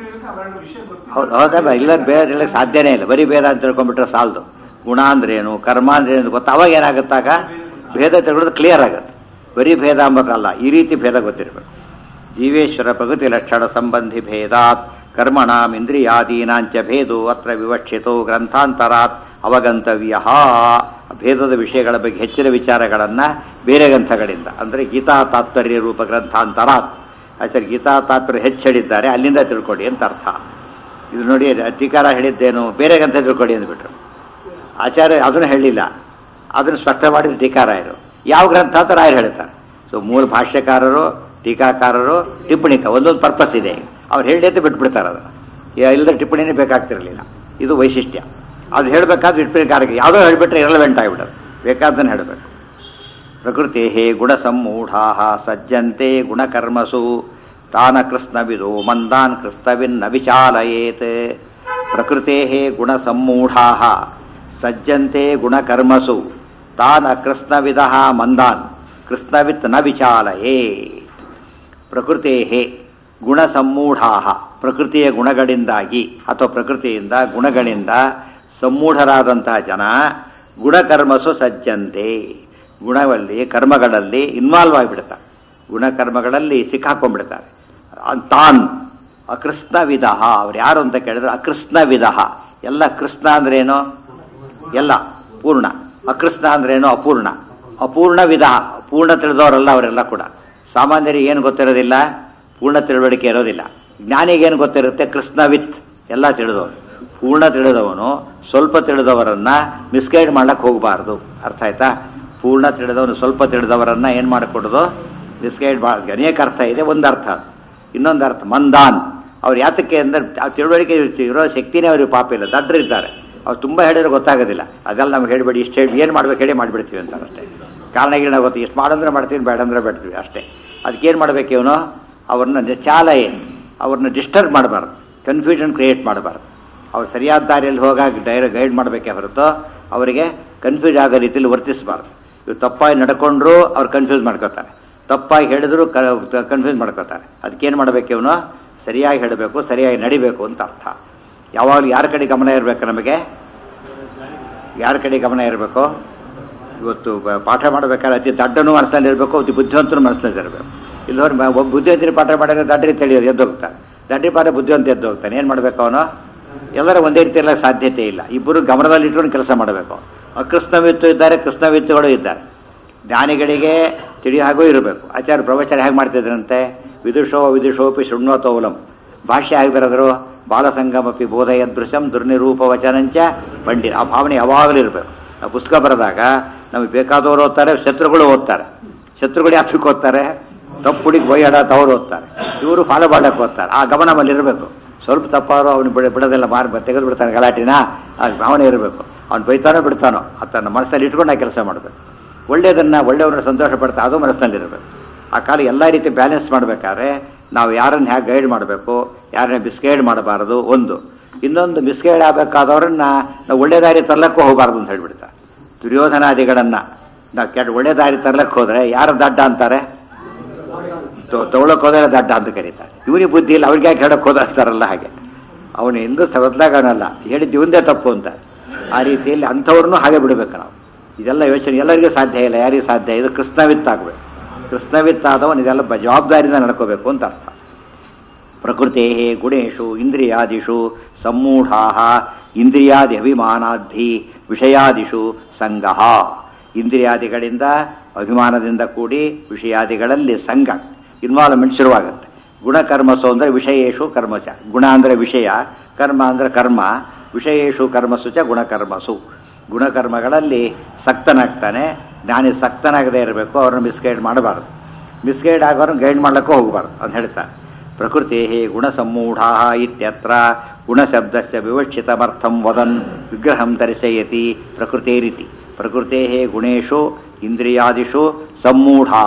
ಹೌದಾ? ಇಲ್ಲ, ಭೇದ ಹೇಳಕ್ಕೆ ಸಾಧ್ಯನೇ ಇಲ್ಲ. ಬರೀ ಭೇದ ಅಂತ ತಿಳ್ಕೊಂಡ್ಬಿಟ್ರೆ ಸಾಲದು. ಗುಣ ಅಂದ್ರೇನು, ಕರ್ಮ ಅಂದ್ರೇನು ಗೊತ್ತಾ? ಅವಾಗ ಏನಾಗುತ್ತಾಗ ಭೇದ ತಿಳ್ಕೊಳ್ಳೋದು ಕ್ಲಿಯರ್ ಆಗುತ್ತೆ. ಬರೀ ಭೇದ ಅಂಬಕ್ಕಲ್ಲ, ಈ ರೀತಿ ಭೇದ ಗೊತ್ತಿರಬೇಕು. ಜೀವೇಶ್ವರ ಪ್ರಕೃತಿ ಲಕ್ಷಣ ಸಂಬಂಧಿ ಭೇದಾತ್ ಕರ್ಮಣಾಂ ಇಂದ್ರಿಯಾದೀನಾಂಚ ಭೇದೋ ಅತ್ರ ವಿವಕ್ಷಿತೋ ಗ್ರಂಥಾಂತರಾತ್ ಅವಗಂತವ್ಯ. ಭೇದದ ವಿಷಯಗಳ ಬಗ್ಗೆ ಹೆಚ್ಚಿನ ವಿಚಾರಗಳನ್ನು ಬೇರೆ ಗ್ರಂಥಗಳಿಂದ, ಅಂದರೆ ಗೀತಾ ತಾತ್ಪರ್ಯ ರೂಪ ಗ್ರಂಥಾಂತರಾತ್, ಆಚಾರ್ಯ ಗೀತಾ ತಾತ್ಪರ್ಯ ಹೆಚ್ಚು ಹೇಳಿದ್ದಾರೆ, ಅಲ್ಲಿಂದ ತಿಳ್ಕೊಳ್ಳಿ ಅಂತ ಅರ್ಥ. ಇದು ನೋಡಿ, ಅಧಿಕಾರ ಹೇಳಿದ್ದೇನು, ಬೇರೆ ಗ್ರಂಥ ತಿಳ್ಕೊಳ್ಳಿ ಅಂದ್ಬಿಟ್ರು. ಆಚಾರ್ಯ ಅದನ್ನು ಹೇಳಿಲ್ಲ, ಅದನ್ನು ಸ್ಪಷ್ಟ ಮಾಡಿದ ಟೀಕಾರಾಯರು. ಯಾವ ಗ್ರಂಥ ಅಂತ ರಾಯರು ಹೇಳ್ತಾರೆ. ಸೊ ಮೂಲ ಭಾಷ್ಯಕಾರರು, ಟೀಕಾಕಾರರು, ಟಿಪ್ಪಣಿಕ ಒಂದೊಂದು ಪರ್ಪಸ್ ಇದೆ. ಅವ್ರು ಹೇಳಿ ಅಂತ ಬಿಟ್ಬಿಡ್ತಾರೆ. ಅದನ್ನು ಇಲ್ಲದ ಟಿಪ್ಪಣಿನೇ ಬೇಕಾಗ್ತಿರಲಿಲ್ಲ. ಇದು ವೈಶಿಷ್ಟ್ಯ. ಅದು ಹೇಳಬೇಕಾದ್ರೆ ಟಿಪ್ಪಣಿಕಾರಕ್ಕೆ ಯಾವುದೋ ಹೇಳಿಬಿಟ್ರೆ ಇರಲೆವೆಂಟ್ ಆಗಿಬಿಡೋದು, ಬೇಕಾದ್ದನ್ನು ಹೇಳಬೇಕು. ಪ್ರಕೃತಿ ಗುಣಸಮ್ಮೂಢಾ ಸಜ್ಜಂತೆ ಗುಣಕರ್ಮಸು ತಾನ ಕೃಷ್ಣವಿದೋ ಮಂದಾನ್ ಕೃಷ್ಣವಿನ್ನ ವಿಚಾಲಯೇತ್. ಪ್ರಕೃತಿ ಗುಣಸಮ್ಮೂಢಾ ಸಜ್ಜಂತೆ ಗುಣಕರ್ಮಸು ತಾನ್ ಅಕೃಷ್ಣವಿದ ಮಂದಾನ್ ಕೃಷ್ಣವಿತ್ ನ ವಿಚಾಲಯೇ. ಪ್ರಕೃತಿ ಗುಣಸಮ್ಮೂಢಾ ಪ್ರಕೃತಿಯ ಗುಣಗಳಿಂದಾಗಿ ಅಥವಾ ಪ್ರಕೃತಿಯಿಂದ ಗುಣಗಳಿಂದ ಸಮ್ಮೂಢರಾದಂತಹ ಜನ ಗುಣಕರ್ಮಸು ಸಜ್ಜಂತೆ, ಗುಣದಲ್ಲಿ ಕರ್ಮಗಳಲ್ಲಿ ಇನ್ವಾಲ್ವ್ ಆಗಿಬಿಡ್ತಾರೆ, ಗುಣಕರ್ಮಗಳಲ್ಲಿ ಸಿಕ್ಕಾಕೊಂಡ್ಬಿಡ್ತಾರೆ. ತಾನ್ ಅಕೃಷ್ಣ ವಿಧ, ಅವ್ರು ಯಾರು ಅಂತ ಕೇಳಿದ್ರೆ ಅಕೃಷ್ಣ ವಿಧ. ಎಲ್ಲ ಕೃಷ್ಣ ಅಂದ್ರೇನು? ಎಲ್ಲ ಪೂರ್ಣ. ಅಕೃಷ್ಣ ಅಂದ್ರೇನು? ಅಪೂರ್ಣ. ಅಪೂರ್ಣ ವಿಧ, ಪೂರ್ಣ ತಿಳಿದವರಲ್ಲ ಅವರೆಲ್ಲ ಕೂಡ. ಸಾಮಾನ್ಯರಿಗೆ ಏನು ಗೊತ್ತಿರೋದಿಲ್ಲ, ಪೂರ್ಣ ತಿಳುವಳಿಕೆ ಇರೋದಿಲ್ಲ. ಜ್ಞಾನಿಗೇನು ಗೊತ್ತಿರುತ್ತೆ? ಕೃಷ್ಣವಿತ್, ಎಲ್ಲ ತಿಳಿದವನು. ಪೂರ್ಣ ತಿಳಿದವನು ಸ್ವಲ್ಪ ತಿಳಿದವರನ್ನ ಮಿಸ್ಗೈಡ್ ಮಾಡಕ್ಕೆ ಹೋಗಬಾರ್ದು. ಅರ್ಥ ಆಯ್ತಾ? ಪೂರ್ಣ ತಿಳಿದವನು ಸ್ವಲ್ಪ ತಿಳಿದವರನ್ನ ಏನು ಮಾಡಿಕೊಡೋದು? ಮಿಸ್ಗೈಡ್ ಅನೇಕ ಅರ್ಥ ಇದೆ. ಒಂದು ಅರ್ಥ. ಇನ್ನೊಂದು ಅರ್ಥ ಮಂದಾನ್, ಅವ್ರು ಯಾತಕ್ಕೆ ಅಂದರೆ ಆ ತಿಳುವಳಿಕೆ ಇರೋ ಶಕ್ತಿನೇ ಅವ್ರಿಗೆ ಪಾಪ ಇಲ್ಲ, ದಡ್ರಿರ್ತಾರೆ. ಅವ್ರು ತುಂಬ ಹೇಳಿದ್ರೆ ಗೊತ್ತಾಗೋದಿಲ್ಲ. ಅದೆಲ್ಲ ನಮ್ಗೆ ಹೇಳಬೇಡಿ, ಇಷ್ಟು ಹೇಳಿ ಏನು ಮಾಡ್ಬೇಕು ಹೇಳಿ ಮಾಡಿಬಿಡ್ತೀವಿ ಅಂತಾರೆ ಅಷ್ಟೇ. ಕಾರಣಗಳನ್ನ ಗೊತ್ತು, ಎಷ್ಟು ಮಾಡಂದ್ರೆ ಮಾಡ್ತೀವಿ, ಬೇಡ ಅಂದ್ರೆ ಬಿಡ್ತೀವಿ ಅಷ್ಟೇ. ಅದಕ್ಕೇನು ಮಾಡಬೇಕು ಇವನು? ಅವ್ರನ್ನ ಚಾಲಯೇ, ಅವ್ರನ್ನ ಡಿಸ್ಟರ್ಬ್ ಮಾಡಬಾರ್ದು, ಕನ್ಫ್ಯೂಷನ್ ಕ್ರಿಯೇಟ್ ಮಾಡಬಾರ್ದು. ಅವ್ರು ಸರಿಯಾದ ದಾರಿಯಲ್ಲಿ ಹೋಗಾಗಿ ಗೈಡ್ ಮಾಡಬೇಕೇ ಹೊರತು ಅವರಿಗೆ ಕನ್ಫ್ಯೂಸ್ ಆಗೋ ರೀತಿಯಲ್ಲಿ ವರ್ತಿಸಬಾರ್ದು. ಇವ್ರು ತಪ್ಪಾಗಿ ನಡ್ಕೊಂಡ್ರು ಅವ್ರು ಕನ್ಫ್ಯೂಸ್ ಮಾಡ್ಕೋತಾರೆ, ತಪ್ಪಾಗಿ ಹೇಳಿದ್ರು ಕನ್ಫ್ಯೂಸ್ ಮಾಡ್ಕೋತಾರೆ. ಅದಕ್ಕೇನು ಮಾಡಬೇಕು ಇವನು? ಸರಿಯಾಗಿ ಹೇಳಬೇಕು, ಸರಿಯಾಗಿ ನಡಿಬೇಕು ಅಂತ ಅರ್ಥ. ಯಾವಾಗಲೂ ಯಾರ ಕಡೆ ಗಮನ ಇರಬೇಕು? ನಮಗೆ ಯಾರ ಕಡೆ ಗಮನ ಇರಬೇಕು? ಇವತ್ತು ಪಾಠ ಮಾಡಬೇಕಾದ್ರೆ ಅತಿ ದಡ್ಡನೂ ಮನಸ್ಸಿನಲ್ಲಿ ಇರಬೇಕು, ಅತಿ ಬುದ್ಧಿವಂತನೂ ಮನಸ್ಸಿನಲ್ಲಿ ಇರಬೇಕು. ಇಲ್ಲವ್ರು ಒಬ್ಬ ಬುದ್ಧಿವಂತನ ಪಾಠ ಮಾಡಿದ್ರೆ ದಡ್ಡರಿ ತಿಳಿಯೋರು ಎದ್ದೋಗ್ತಾರೆ, ದಡ್ಡರಿ ಪಾಠ ಬುದ್ಧಿವಂತ ಎದ್ದೋಗ್ತಾನೆ. ಏನು ಮಾಡಬೇಕು ಅವನು? ಎಲ್ಲರೂ ಒಂದೇ ರೀತಿ ಇರಲಿಕ್ಕೆ ಸಾಧ್ಯತೆ ಇಲ್ಲ. ಇಬ್ಬರು ಗಮನದಲ್ಲಿ ಇಟ್ಕೊಂಡು ಕೆಲಸ ಮಾಡಬೇಕು. ಅಕೃಷ್ಣವಿತ್ತು ಇದ್ದಾರೆ, ಕೃಷ್ಣವಿತ್ತುಗಳು ಇದ್ದಾರೆ. ಜ್ಞಾನಿಗಳಿಗೆ ತಿಳಿಯೋ ಹಾಗೂ ಇರಬೇಕು. ಆಚಾರ್ಯ ಪ್ರವಚನ ಹೇಗೆ ಮಾಡ್ತಿದ್ರಂತೆ? ವಿದುಷೋಪಿ ಶೃಣ್ವತೋಲಂ. ಭಾಷ್ಯ ಹೇಗೆ ಬರೆದರು? ಬಾಲಸಂಗಮಪಿ ಬೋಧಯದೃಶಂ ದುರ್ನಿರೂಪವಚನಂಚ ಪಂಡಿತ. ಆ ಭಾವನೆ ಯಾವಾಗಲೂ ಇರಬೇಕು. ನಾವು ಪುಸ್ತಕ ಬರೆದಾಗ ನಮಗೆ ಬೇಕಾದವರು ಓದ್ತಾರೆ, ಶತ್ರುಗಳು ಓದ್ತಾರೆ. ಶತ್ರುಗಳು ಯಾತಕ್ಕೆ ಓದ್ತಾರೆ? ತಪ್ಪು ಹುಡುಗಿ ಬೊಯ್ಯಾಡತ್ತ ಅವ್ರು ಓದ್ತಾರೆ, ಇವರು ಫಾಲೋ ಮಾಡಕ್ಕೆ ಓದ್ತಾರೆ. ಆ ಗಮನ ನಮ್ಮಲ್ಲಿ ಇರಬೇಕು. ಸ್ವಲ್ಪ ತಪ್ಪಾರೋ ಅವನು ಬಿಡೋದೆಲ್ಲ ತೆಗೆದು ಬಿಡ್ತಾನೆ, ಗಲಾಟಿನ ಆ ಭಾವನೆ ಇರಬೇಕು. ಅವ್ನು ಬೈತಾನೋ ಬಿಡ್ತಾನೋ ಅದನ್ನು ಮನಸ್ಸಲ್ಲಿ ಇಟ್ಕೊಂಡು ಆ ಕೆಲಸ ಮಾಡಬೇಕು. ಒಳ್ಳೆಯದನ್ನು ಒಳ್ಳೆಯವ್ರನ್ನ ಸಂತೋಷ ಪಡ್ತಾ ಅದು ಮನಸ್ಸಿನಲ್ಲಿರಬೇಕು. ಆ ಕಾಲ ಎಲ್ಲ ರೀತಿ ಬ್ಯಾಲೆನ್ಸ್ ಮಾಡಬೇಕಾದ್ರೆ ನಾವು ಯಾರನ್ನು ಹೇಗೆ ಗೈಡ್ ಮಾಡಬೇಕು, ಯಾರನ್ನ ಮಿಸ್ಗೈಡ್ ಮಾಡಬಾರದು ಒಂದು. ಇನ್ನೊಂದು, ಮಿಸ್ಗೈಡ್ ಆಗಬೇಕಾದವ್ರನ್ನ ನಾವು ಒಳ್ಳೆ ದಾರಿ ತರಲಕ್ಕೂ ಹೋಗಬಾರ್ದು ಅಂತ ಹೇಳ್ಬಿಡ್ತಾರೆ. ದುರ್ಯೋಧನಾದಿಗಳನ್ನು ನಾವು ಒಳ್ಳೆ ದಾರಿ ತರಲಕ್ಕೆ ಹೋದರೆ ಯಾರು ದಡ್ಡ ಅಂತಾರೆ? ತಗೊಳಕ್ಕೆ ಹೋದರೆ ದಡ್ಡ ಅಂತ ಕರೀತಾರೆ. ಇವನಿಗೆ ಬುದ್ಧಿ ಇಲ್ಲ, ಅವ್ರಿಗೆ ಯಾಕೆ ಹೇಳಕ್ಕೆ ಹೋದಾಡ್ತಾರಲ್ಲ ಹಾಗೆ. ಅವನು ಎಂದೂ ಬದಲಾಗನಲ್ಲ, ಹೇಳಿದ್ದು ಇವಂದೇ ತಪ್ಪು ಅಂತ. ಆ ರೀತಿಯಲ್ಲಿ ಅಂಥವ್ರನ್ನೂ ಹಾಗೆ ಬಿಡಬೇಕು ನಾವು. ಇದೆಲ್ಲ ಯೋಚನೆ ಎಲ್ಲರಿಗೂ ಸಾಧ್ಯ ಇಲ್ಲ. ಯಾರಿಗೆ ಸಾಧ್ಯ? ಇದು ಕೃಷ್ಣವಿತ್ತಾಗಬೇಕು. ಕೃಷ್ಣವಿತ್ತಾದವನು ಇದೆಲ್ಲ ಜವಾಬ್ದಾರಿಯಿಂದ ನಡ್ಕೋಬೇಕು ಅಂತ ಅರ್ಥ. ಪ್ರಕೃತೇ ಗುಣೇಶು ಇಂದ್ರಿಯಾದಿಷು ಸಮ್ಮೂಢಾ ಇಂದ್ರಿಯಾದಿ ಅಭಿಮಾನಾಧಿ ವಿಷಯಾದಿಷು ಸಂಗಃ. ಇಂದ್ರಿಯಾದಿಗಳಿಂದ ಅಭಿಮಾನದಿಂದ ಕೂಡಿ ವಿಷಯಾದಿಗಳಲ್ಲಿ ಸಂಘ ಇನ್ವಾಲ್ವ್ಮೆಂಟ್ ಶುರುವಾಗುತ್ತೆ. ಗುಣಕರ್ಮಸು ಅಂದರೆ ವಿಷಯೇಶು ಕರ್ಮಚ. ಗುಣ ಅಂದರೆ ವಿಷಯ, ಕರ್ಮ ಅಂದರೆ ಕರ್ಮ. ವಿಷಯೇಶು ಕರ್ಮಸು ಚ ಗುಣಕರ್ಮಸು. ಗುಣಕರ್ಮಗಳಲ್ಲಿ ಸಕ್ತನಾಗ್ತಾನೆ. ಜ್ಞಾನಿ ಸಕ್ತನಾಗದೇ ಇರಬೇಕು, ಅವ್ರನ್ನ ಮಿಸ್ಗೈಡ್ ಮಾಡಬಾರ್ದು. ಮಿಸ್ಗೈಡ್ ಆಗೋರನ್ನ ಗೈಡ್ ಮಾಡ್ಲಿಕ್ಕೂ ಹೋಗಬಾರ್ದು ಅಂತ ಹೇಳ್ತಾನೆ. ಪ್ರಕೃತಿ ಗುಣಸಮ್ಮೂಢಾ ಇತ್ಯತ್ರ ಗುಣಶಬ್ದಸ್ಯ ವಿವಕ್ಷಿತಮರ್ಥಂ ವದನ್ ವಿಗ್ರಹಂ ದರ್ಶಯತಿ ಪ್ರಕೃತೇರಿತಿ. ಪ್ರಕೃತೇ ಗುಣೇಶು ಇಂದ್ರಿಯಾದಿಷು ಸಮ್ಮೂಢಾ.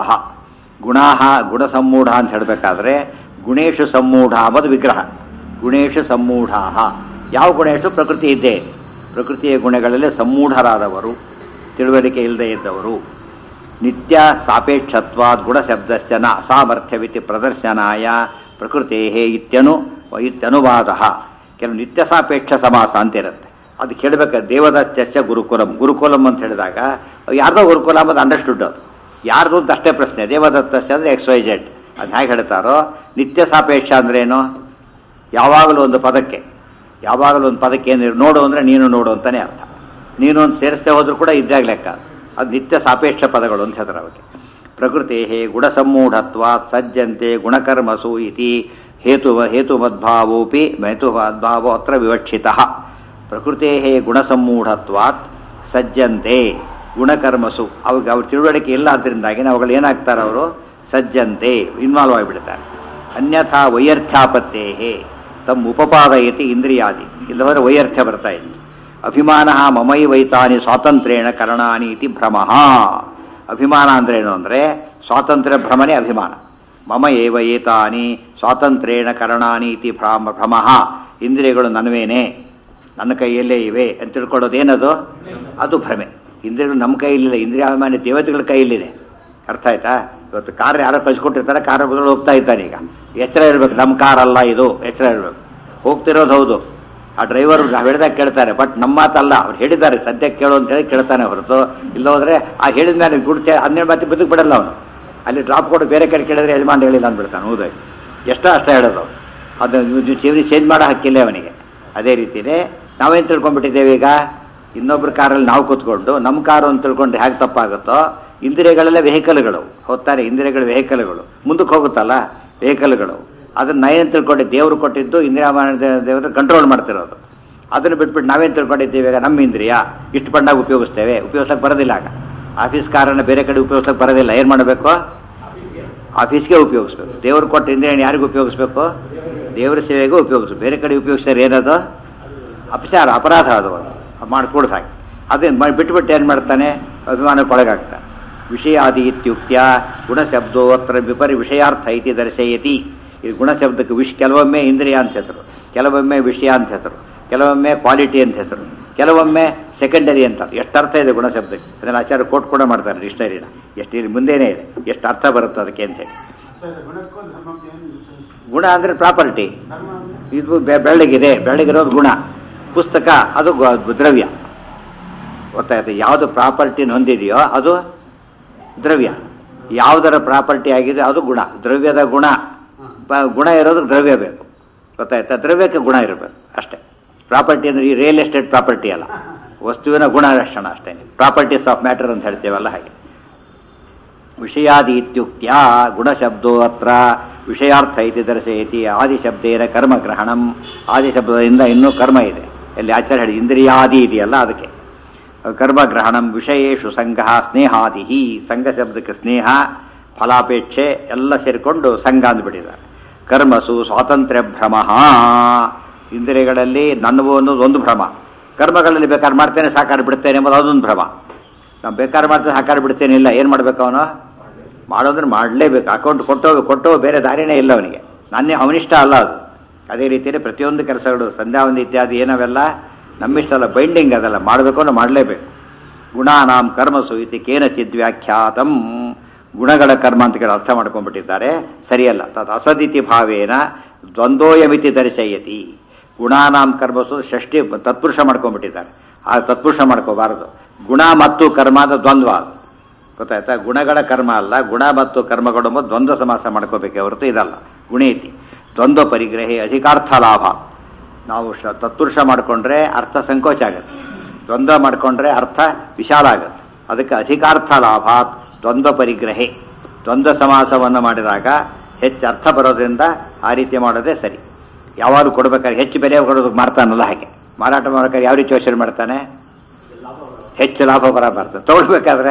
ಗುಣಸಮ್ಮೂಢ ಅಂತ ಹೇಳಬೇಕಾದ್ರೆ ಗುಣೇಶು ಸಮ್ಮೂಢ ಅಂಬುದು ವಿಗ್ರಹ. ಗುಣೇಶು ಸಮ್ಮೂಢಾ. ಯಾವ ಗುಣೇಶು? ಪ್ರಕೃತಿ ಇದ್ದೇ. ಪ್ರಕೃತಿಯ ಗುಣಗಳಲ್ಲಿ ಸಮ್ಮೂಢರಾದವರು, ತಿಳುವಳಿಕೆ ಇಲ್ಲದೆ ಇದ್ದವರು. ನಿತ್ಯ ಸಾಪೇಕ್ಷತ್ವಾದ್ ಗುಣಶಬ್ದಶ್ಚ ನ ಅಸಾಮರ್ಥ್ಯವಿತಿ ಪ್ರದರ್ಶನಾಯ ಪ್ರಕೃತೇ ಇತ್ಯನುವಾದ. ಕೆಲವು ನಿತ್ಯ ಸಾಪೇಕ್ಷ ಸಮಾಸ ಅಂತ ಇರುತ್ತೆ, ಅದು ಕೇಳಬೇಕು. ದೇವದತ್ತಶ್ಚ ಗುರುಕುಲಂ. ಗುರುಕುಲಂ ಅಂತ ಹೇಳಿದಾಗ ಯಾರ್ದೋ ಗುರುಕುಲ ಅಂಬುದು ಅಂಡರ್ಸ್ಟುಡ್. ಅದು ಯಾರ್ದು ಅಂತ ಅಷ್ಟೇ ಪ್ರಶ್ನೆ. ದೇವದತ್ತಶ್ಚ ಅಂದರೆ XYZ. ಅದು ಹೇಗೆ ಹೇಳ್ತಾರೋ. ನಿತ್ಯ ಸಾಪೇಕ್ಷ ಅಂದ್ರೇನು? ಯಾವಾಗಲೂ ಒಂದು ಪದಕ್ಕೆ ಏನು ನೋಡು ಅಂದರೆ ನೀನು ನೋಡು ಅಂತಲೇ ಅರ್ಥ. ನೀನು ಒಂದು ಸೇರಿಸದೆ ಹೋದ್ರೂ ಕೂಡ ಇದ್ದಾಗ ಲೆಕ್ಕ. ಅದು ನಿತ್ಯ ಸಾಪೇಕ್ಷ ಪದಗಳು ಅಂತ ಹೇಳ್ತಾರೆ ಅವಕ್ಕೆ. ಪ್ರಕೃತಿ ಗುಣಸಮ್ಮೂಢತ್ವಾತ್ ಸಜ್ಜಂತೆ ಗುಣಕರ್ಮಸು ಇತಿ ಹೇತುಮದ್ಭಾವೋಪಿ ಹೇತುಮದ್ಭಾವೋ ಅತ್ರ ವಿವಕ್ಷಿತಃ. ಪ್ರಕೃತಿ ಗುಣಸಮ್ಮೂಢತ್ವಾತ್ ಸಜ್ಜಂತೆ ಗುಣಕರ್ಮಸು. ಅವ್ರ ತಿಳುವಳಿಕೆ ಇಲ್ಲ, ಅದರಿಂದಾಗಿ ಅವುಗಳು ಏನಾಗ್ತಾರೆ? ಅವರು ಸಜ್ಜಂತೆ ಇನ್ವಾಲ್ವ್ ಆಗಿಬಿಡ್ತಾರೆ. ಅನ್ಯಥಾ ವೈಯರ್ಥ್ಯಾಪತ್ತೇ ತಮ್ಮ ಉಪಪಾದಯತಿ ಇಂದ್ರಿಯಾದಿ. ಇಲ್ಲವರೆ ವೈಯರ್ಥ್ಯ ಬರ್ತಾ ಇದೆ. ಅಭಿಮಾನ ಮಮೈವೈತಾನಿ ಸ್ವಾತಂತ್ರ್ಯೇಣ ಕರಣಾನಿ ಇತಿ ಭ್ರಮಃ. ಅಭಿಮಾನ ಅಂದ್ರೇನು ಅಂದರೆ ಸ್ವಾತಂತ್ರ್ಯ ಭ್ರಮನೇ ಅಭಿಮಾನ. ಮಮ ಏವ ಏತಾನಿ ಸ್ವಾತಂತ್ರ್ಯೇಣ ಕರಣಾನಿ ಇತಿ ಭ್ರಮಃ. ಇಂದ್ರಿಯಗಳು ನನ್ನವೇನೆ, ನನ್ನ ಕೈಯಲ್ಲೇ ಇವೆ ಅಂತ ತಿಳ್ಕೊಳ್ಳೋದೇನದು? ಅದು ಭ್ರಮೆ. ಇಂದ್ರಿಯಗಳು ನಮ್ಮ ಕೈಯಲ್ಲಿಲ್ಲ, ಇಂದ್ರಿಯಾಭಿಮಾನಿ ದೇವತೆಗಳ ಕೈಯಲ್ಲಿದೆ. ಅರ್ಥ ಆಯ್ತಾ? ಇವತ್ತು ಕಾರ್ ಯಾರೋ ಕಳ್ಸಿಕೊಟ್ಟಿರ್ತಾರೆ, ಕಾರ್ ಹೋಗ್ತಾ ಇದ್ದಾನೆ. ಈಗ ಎಚ್ಚರ ಇರಬೇಕು. ನಮ್ಮ ಕಾರಲ್ಲ ಇದು, ಎಚ್ಚರ ಇರಬೇಕು. ಹೋಗ್ತಿರೋದು ಹೌದು, ಆ ಡ್ರೈವರ್ ಹೇಳಿದಾಗ ಕೇಳ್ತಾರೆ, ಬಟ್ ನಮ್ಮ ಮಾತಲ್ಲ, ಅವ್ರು ಹೇಳಿದ್ದಾರೆ ಸದ್ಯಕ್ಕೆ ಕೇಳು ಅಂತ ಹೇಳಿ ಕೇಳ್ತಾನೆ ಹೊರತು, ಇಲ್ಲ ಹೋದ್ರೆ ಆ ಹೇಳಿದ ಮೇಲೆ ಗುಡ್ ಹನ್ನೆರಡು ಮತ್ತೆ ಬದುಕು ಬಿಡಲ್ಲ ಅವನು. ಅಲ್ಲಿ ಡ್ರಾಪ್ ಕೊಟ್ಟು ಬೇರೆ ಕಡೆ ಕೇಳಿದ್ರೆ ಯಜಮಾನ್ ಹೇಳಿಲ್ಲ ಅಂದ್ಬಿಡ್ತಾನೆ. ಹೌದು, ಎಷ್ಟೋ ಅಷ್ಟೇ ಹೇಳೋದು. ಅದು ಜೀವನ ಚೇಂಜ್ ಮಾಡೋ ಹಕ್ಕಿಲ್ಲ ಅವನಿಗೆ. ಅದೇ ರೀತಿಯೇ ನಾವೇನು ತಿಳ್ಕೊಂಡ್ಬಿಟ್ಟಿದ್ದೇವೆ ಈಗ, ಇನ್ನೊಬ್ರ ಕಾರಲ್ಲಿ ನಾವು ಕೂತ್ಕೊಂಡು ನಮ್ಮ ಕಾರು ಅಂತ ತಿಳ್ಕೊಂಡ್ರೆ ಹೇಗೆ ತಪ್ಪಾಗುತ್ತೋ, ಇಂದ್ರಿಯಗಳೆಲ್ಲ ವೆಹಿಕಲ್ಗಳು ಹೋಗ್ತಾರೆ. ಇಂದ್ರಿಯಗಳು ವೆಹಿಕಲ್ಗಳು ಮುಂದಕ್ಕೆ ಹೋಗುತ್ತಲ್ಲ, ವೆಹಿಕಲ್ಗಳು. ಅದನ್ನ ನಾವೇನು ತಿಳ್ಕೊಂಡೆ, ದೇವರು ಕೊಟ್ಟಿದ್ದು ಇಂದ್ರಿಯ ದೇವರು ಕಂಟ್ರೋಲ್ ಮಾಡ್ತಿರೋದು. ಅದನ್ನು ಬಿಟ್ಬಿಟ್ಟು ನಾವೇನು ತಿಳ್ಕೊಂಡಿದ್ದೀವಿ ಈಗ, ನಮ್ಮ ಇಂದ್ರಿಯ ಇಷ್ಟು ಬಂದಾಗ ಉಪಯೋಗಿಸ್ತೇವೆ, ಉಪಯೋಗಿಸಕ್ಕೆ ಬರೋದಿಲ್ಲ. ಆಗ ಆಫೀಸ್ ಕಾರನ್ನು ಬೇರೆ ಕಡೆ ಉಪಯೋಗಿಸಕ್ಕೆ ಬರೋದಿಲ್ಲ. ಏನು ಮಾಡಬೇಕು, ಆಫೀಸ್ಗೆ ಉಪಯೋಗಿಸ್ಬೇಕು. ದೇವರು ಕೊಟ್ಟ ಇಂದ್ರಿಯ ಯಾರಿಗೂ ಉಪಯೋಗಿಸ್ಬೇಕು, ದೇವರ ಸೇವೆಗೂ ಉಪಯೋಗಿಸ್ಬೇಕು. ಬೇರೆ ಕಡೆ ಉಪಯೋಗಿಸಿದ್ರೆ ಏನದು ಅಪಚಾರ, ಅಪರಾಧ. ಅದು ಮಾಡಿಕೊಡ್ದು ಹಾಗೆ. ಅದನ್ನು ಬಿಟ್ಬಿಟ್ಟು ಏನು ಮಾಡ್ತಾನೆ, ಅಭಿಮಾನಕ್ಕೊಳಗಾಗ್ತಾನೆ. ವಿಷಯಾದಿ ಇತ್ಯುಕ್ತ್ಯ ಗುಣಶಬ್ದೋತ್ರ ವಿಪರಿ ವಿಷಯಾರ್ಥ ಇತಿ ದರ್ಶಯತಿ. ಈ ಗುಣಶಬ್ದಕ್ಕೆ ಕೆಲವೊಮ್ಮೆ ಇಂದ್ರಿಯ ಅಂತ ಹೆಸರು, ಕೆಲವೊಮ್ಮೆ ವಿಷಯ ಅಂತ ಹೆಸರು, ಕೆಲವೊಮ್ಮೆ ಕ್ವಾಲಿಟಿ ಅಂತ ಹೆಸರು, ಕೆಲವೊಮ್ಮೆ ಸೆಕೆಂಡರಿ ಅಂತ. ಎಷ್ಟು ಅರ್ಥ ಇದೆ ಗುಣಶಬ್ದಕ್ಕೆ, ಅದನ್ನು ಆಚಾರ್ಯ ಕೋಟ್ ಕೂಡ ಮಾಡ್ತಾರೆ ಡಿಕ್ಷನರಿನ. ಎಷ್ಟು ಇಲ್ಲಿ ಮುಂದೆನೇ ಇದೆ, ಎಷ್ಟು ಅರ್ಥ ಬರುತ್ತೆ ಅದಕ್ಕೆ ಅಂತ ಹೇಳಿ. ಗುಣ ಅಂದರೆ ಪ್ರಾಪರ್ಟಿ. ಇದು ಬೆಳ್ಳಗಿದೆ, ಬೆಳ್ಳಗಿರೋದು ಗುಣ. ಪುಸ್ತಕ ಅದು ದ್ರವ್ಯ. ಗೊತ್ತಾಯ್ತು, ಯಾವುದು ಪ್ರಾಪರ್ಟಿನ ಹೊಂದಿದೆಯೋ ಅದು ದ್ರವ್ಯ. ಯಾವುದರ ಪ್ರಾಪರ್ಟಿ ಆಗಿದೆ ಅದು ಗುಣ. ದ್ರವ್ಯದ ಗುಣ, ಗುಣ ಇರೋದು ದ್ರವ್ಯ ಬೇಕು. ಗೊತ್ತಾಯ್ತಾ, ದ್ರವ್ಯಕ್ಕೆ ಗುಣ ಇರಬೇಕು ಅಷ್ಟೇ. ಪ್ರಾಪರ್ಟಿ ಅಂದರೆ ಈ ರಿಯಲ್ ಎಸ್ಟೇಟ್ ಪ್ರಾಪರ್ಟಿ ಅಲ್ಲ, ವಸ್ತುವಿನ ಗುಣಲಕ್ಷಣ ಅಷ್ಟೇ. ಪ್ರಾಪರ್ಟೀಸ್ ಆಫ್ ಮ್ಯಾಟರ್ ಅಂತ ಹೇಳ್ತೇವಲ್ಲ ಹಾಗೆ. ವಿಷಯಾದಿ ಇತ್ಯುಕ್ತ್ಯ ಗುಣಶಬ್ದೋ ಅತ್ರ ವಿಷಯಾರ್ಥ ಇತಿ ದರ್ಶಯತಿ. ಆದಿಶಬ್ದೇನ ಕರ್ಮಗ್ರಹಣಂ. ಆದಿಶಬ್ದದಿಂದ ಇನ್ನೂ ಕರ್ಮ ಇದೆ. ಎಲ್ಲಿ ಆಚಾರ್ಯ ಹೇಳಿ ಇಂದ್ರಿಯಾದಿ ಇದೆಯಲ್ಲ ಅದಕ್ಕೆ ಕರ್ಮಗ್ರಹಣಂ. ವಿಷಯೇಶು ಸಂಘ ಸ್ನೇಹಾದಿ. ಸಂಘ ಶಬ್ದಕ್ಕೆ ಸ್ನೇಹ, ಫಲಾಪೇಕ್ಷೆ ಎಲ್ಲ ಸೇರಿಕೊಂಡು ಸಂಘ ಅಂದ್ಬಿಟ್ಟಿದ್ದಾರೆ. ಕರ್ಮಸು ಸ್ವಾತಂತ್ರ್ಯ ಭ್ರಮ. ಇಂದ್ರಿಯಗಳಲ್ಲಿ ನನ್ನವು ಅನ್ನೋದು ಒಂದು ಭ್ರಮ. ಕರ್ಮಗಳಲ್ಲಿ ಬೇಕಾದ್ರೆ ಮಾಡ್ತೇನೆ ಸಾಕಾರ ಬಿಡ್ತೇನೆ ಎಂಬುದು ಅದೊಂದು ಭ್ರಮ. ನಾವು ಬೇಕಾದ್ರೆ ಮಾಡ್ತೇನೆ ಸಾಕಾರ ಬಿಡ್ತೇನೆ ಇಲ್ಲ. ಏನು ಮಾಡಬೇಕು ಅವನು, ಮಾಡೋದ್ರೆ ಮಾಡಲೇಬೇಕು. ಅಕೌಂಟ್ ಕೊಟ್ಟೋ ಬೇರೆ ದಾರಿನೇ ಇಲ್ಲ ಅವನಿಗೆ. ಅವನಿಷ್ಟ ಅಲ್ಲ ಅದು. ಅದೇ ರೀತಿಯಲ್ಲಿ ಪ್ರತಿಯೊಂದು ಕೆಲಸಗಳು ಸಂಧ್ಯಾವಂದಿ ಇತ್ಯಾದಿ ಏನವೆಲ್ಲ ನಮ್ಮಿಷ್ಟ ಅಲ್ಲ, ಬೈಂಡಿಂಗ್ ಅದೆಲ್ಲ ಮಾಡಬೇಕು ಅಂದ್ರೆ ಮಾಡಲೇಬೇಕು. ಗುಣಾನಾಂ ಕರ್ಮಸು ಇತಿ ಕೇನಚಿದ್ ವ್ಯಾಖ್ಯಾತಂ. ಗುಣಗಳ ಕರ್ಮ ಅಂತ ಕೇಳಿ ಅರ್ಥ ಮಾಡ್ಕೊಂಡ್ಬಿಟ್ಟಿದ್ದಾರೆ, ಸರಿಯಲ್ಲ. ತತ್ ಅಸದಿತಿ ಭಾವೇನ ದ್ವಂದ್ವೋಯಮಿತಿ ದರ್ಶಯತಿ. ಗುಣಾನಾಂ ಕರ್ಮಸು ಷಷ್ಠಿ ತತ್ಪುರುಷ ಮಾಡ್ಕೊಂಡ್ಬಿಟ್ಟಿದ್ದಾರೆ. ಆ ತತ್ಪುರುಷ ಮಾಡ್ಕೋಬಾರದು. ಗುಣ ಮತ್ತು ಕರ್ಮ ಅದು ದ್ವಂದ್ವ. ಗೊತ್ತಾಯ್ತಾ, ಗುಣಗಳ ಕರ್ಮ ಅಲ್ಲ, ಗುಣ ಮತ್ತು ಕರ್ಮಗಳು ದ್ವಂದ್ವ ಸಮಾಸ ಮಾಡ್ಕೋಬೇಕೆ ಹೊರತು ಇದಲ್ಲ. ಗುಣೇತಿ ದ್ವಂದ್ವ ಪರಿಗ್ರಹೇ ಅಧಿಕಾರ್ಥ ಲಾಭ. ನಾವು ತತ್ಪುರುಷ ಮಾಡಿಕೊಂಡ್ರೆ ಅರ್ಥ ಸಂಕೋಚ ಆಗುತ್ತೆ, ದ್ವಂದ್ವ ಮಾಡಿಕೊಂಡ್ರೆ ಅರ್ಥ ವಿಶಾಲ ಆಗುತ್ತೆ. ಅದಕ್ಕೆ ಅಧಿಕಾರ್ಥ ಲಾಭಾತ್ ದ್ವಂದ್ವ ಪರಿಗ್ರಹೇ. ದ್ವಂದ್ವ ಸಮಾಸವನ್ನು ಮಾಡಿದಾಗ ಹೆಚ್ಚು ಅರ್ಥ ಬರೋದ್ರಿಂದ ಆ ರೀತಿ ಮಾಡೋದೇ ಸರಿ. ಯಾವಾಗಲೂ ಕೊಡ್ಬೇಕಾದ್ರೆ ಹೆಚ್ಚು ಬೆಲೆ ಕೊಡೋದಕ್ಕೆ ಮಾಡ್ತಾನಲ್ಲ ಹಾಗೆ. ಮಾರಾಟ ಮಾಡ್ಬೇಕಾದ್ರೆ ಯಾವ ರೀತಿ ಯೋಚನೆ ಮಾಡ್ತಾನೆ, ಹೆಚ್ಚು ಲಾಭ ಬರಬಾರ್ದು. ತೊಗೊಳ್ಬೇಕಾದ್ರೆ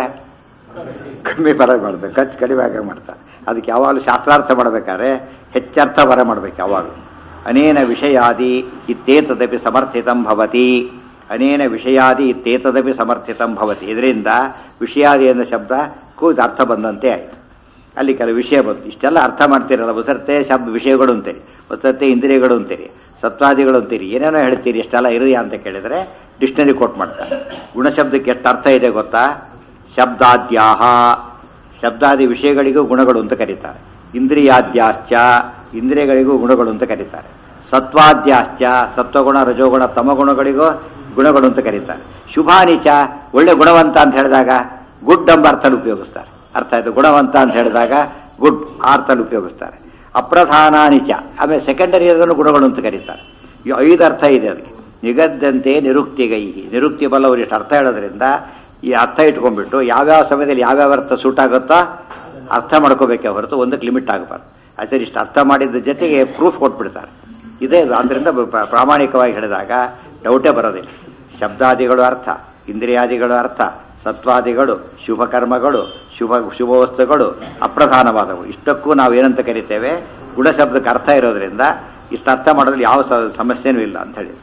ಕಮ್ಮಿ ಬರ ಮಾಡ್ತಾರೆ, ಖರ್ಚು ಕಡಿಮೆ ಆಗಿ ಮಾಡ್ತಾರೆ. ಅದಕ್ಕೆ ಯಾವಾಗಲೂ ಶಾಸ್ತ್ರಾರ್ಥ ಮಾಡಬೇಕಾದ್ರೆ ಹೆಚ್ಚರ್ಥ ಬರ ಮಾಡಬೇಕು ಯಾವಾಗಲೂ. ಅನೇನ ವಿಷಯಾದಿ ಇತ್ತೇತದಪಿ ಸಮರ್ಥಿತಂ ಭವತಿ. ಅನೇನ ವಿಷಯಾದಿ ಇತ್ತೇತದಪಿ ಸಮರ್ಥಿತಂ ಭವತಿ. ಇದರಿಂದ ವಿಷಯಾದಿ ಎಂದ ಶಬ್ದಕ್ಕೂ ಅರ್ಥ ಬಂದಂತೆ ಆಯಿತು. ಅಲ್ಲಿ ಕೆಲವು ವಿಷಯ ಬಂತು. ಇಷ್ಟೆಲ್ಲ ಅರ್ಥ ಮಾಡ್ತೀರಲ್ಲ, ಹೊಸತ್ತೆ ಶಬ್ದ ವಿಷಯಗಳು ಅಂತೀರಿ, ಹೊಸತ್ತೆ ಇಂದ್ರಿಯಗಳು ಅಂತೀರಿ, ಸತ್ವಾದಿಗಳು ಅಂತೀರಿ, ಏನೇನೋ ಹೇಳ್ತೀರಿ. ಇಷ್ಟೆಲ್ಲ ಇರುದೆಯಾ ಅಂತ ಕೇಳಿದರೆ ಡಿಕ್ಷನರಿ ಕೋಟ್ ಮಾಡ್ತಾರೆ. ಗುಣಶಬ್ದಕ್ಕೆ ಎಷ್ಟು ಅರ್ಥ ಇದೆ ಗೊತ್ತಾ? ಶಬ್ದಾದ್ಯಾಹ, ಶಬ್ದಾದಿ ವಿಷಯಗಳಿಗೂ ಗುಣಗಳು ಅಂತ ಕರೀತಾರೆ. ಇಂದ್ರಿಯಾದ್ಯಾಶ್ಚ, ಇಂದ್ರಿಯಗಳಿಗೂ ಗುಣಗಳು ಅಂತ ಕರೀತಾರೆ. ಸತ್ವಾದ್ಯಾಶ್ಚ, ಸತ್ವಗುಣ ರಜೋಗುಣ ತಮಗುಣಗಳಿಗೂ ಗುಣಗಳು ಅಂತ ಕರೀತಾರೆ. ಶುಭಾನಿಚ, ಒಳ್ಳೆ ಗುಣವಂತ ಅಂತ ಹೇಳಿದಾಗ ಗುಡ್ ಎಂಬ ಅರ್ಥದಲ್ಲಿ ಉಪಯೋಗಿಸ್ತಾರೆ. ಅರ್ಥ ಆಯ್ತು? ಗುಣವಂತ ಅಂತ ಹೇಳಿದಾಗ ಗುಡ್ ಆ ಅರ್ಥದಲ್ಲಿ ಉಪಯೋಗಿಸ್ತಾರೆ. ಅಪ್ರಧಾನಾನಿಚ, ಆಮೇಲೆ ಸೆಕೆಂಡರಿ ಅದನ್ನು ಗುಣಗಳು ಅಂತ ಕರೀತಾರೆ. ಈ 5 ಅರ್ಥ ಇದೆ ಅದಕ್ಕೆ. ನಿಗದ್ದಂತೆ ನಿರುಕ್ತಿಗೈ, ನಿರುಕ್ತಿ ಬಲ್ಲವರು ಎಷ್ಟು ಅರ್ಥ ಹೇಳೋದ್ರಿಂದ ಈ ಅರ್ಥ ಇಟ್ಕೊಂಡ್ಬಿಟ್ಟು ಯಾವ್ಯಾವ ಸಮಯದಲ್ಲಿ ಯಾವ್ಯಾವ ಅರ್ಥ ಸೂಟ್ ಆಗುತ್ತೋ ಅರ್ಥ ಮಾಡ್ಕೋಬೇಕೆ ಹೊರತು ಒಂದಕ್ಕೆ ಲಿಮಿಟ್ ಆಗಬಾರ್ದು. ಆಚಾರ್ಯ ಇಷ್ಟು ಅರ್ಥ ಮಾಡಿದ ಜೊತೆಗೆ ಪ್ರೂಫ್ ಕೊಟ್ಬಿಡ್ತಾರೆ. ಇದೇ ಆದ್ದರಿಂದ ಪ್ರಾಮಾಣಿಕವಾಗಿ ಹೇಳಿದಾಗ ಡೌಟೇ ಬರೋದಿಲ್ಲ. ಶಬ್ದಾದಿಗಳು ಅರ್ಥ, ಇಂದ್ರಿಯಾದಿಗಳು ಅರ್ಥ, ಸತ್ವಾದಿಗಳು, ಶುಭ ಕರ್ಮಗಳು, ಶುಭ ವಸ್ತುಗಳು, ಅಪ್ರಧಾನವಾದವು. ಇಷ್ಟಕ್ಕೂ ನಾವು ಏನಂತ ಕರಿತೇವೆ? ಗುಣಶಬ್ದಕ್ಕೆ ಅರ್ಥ ಇರೋದ್ರಿಂದ ಇಷ್ಟು ಅರ್ಥ ಮಾಡೋದ್ರಲ್ಲಿ ಯಾವ ಸಮಸ್ಯೆನೂ ಇಲ್ಲ ಅಂತ ಹೇಳಿ.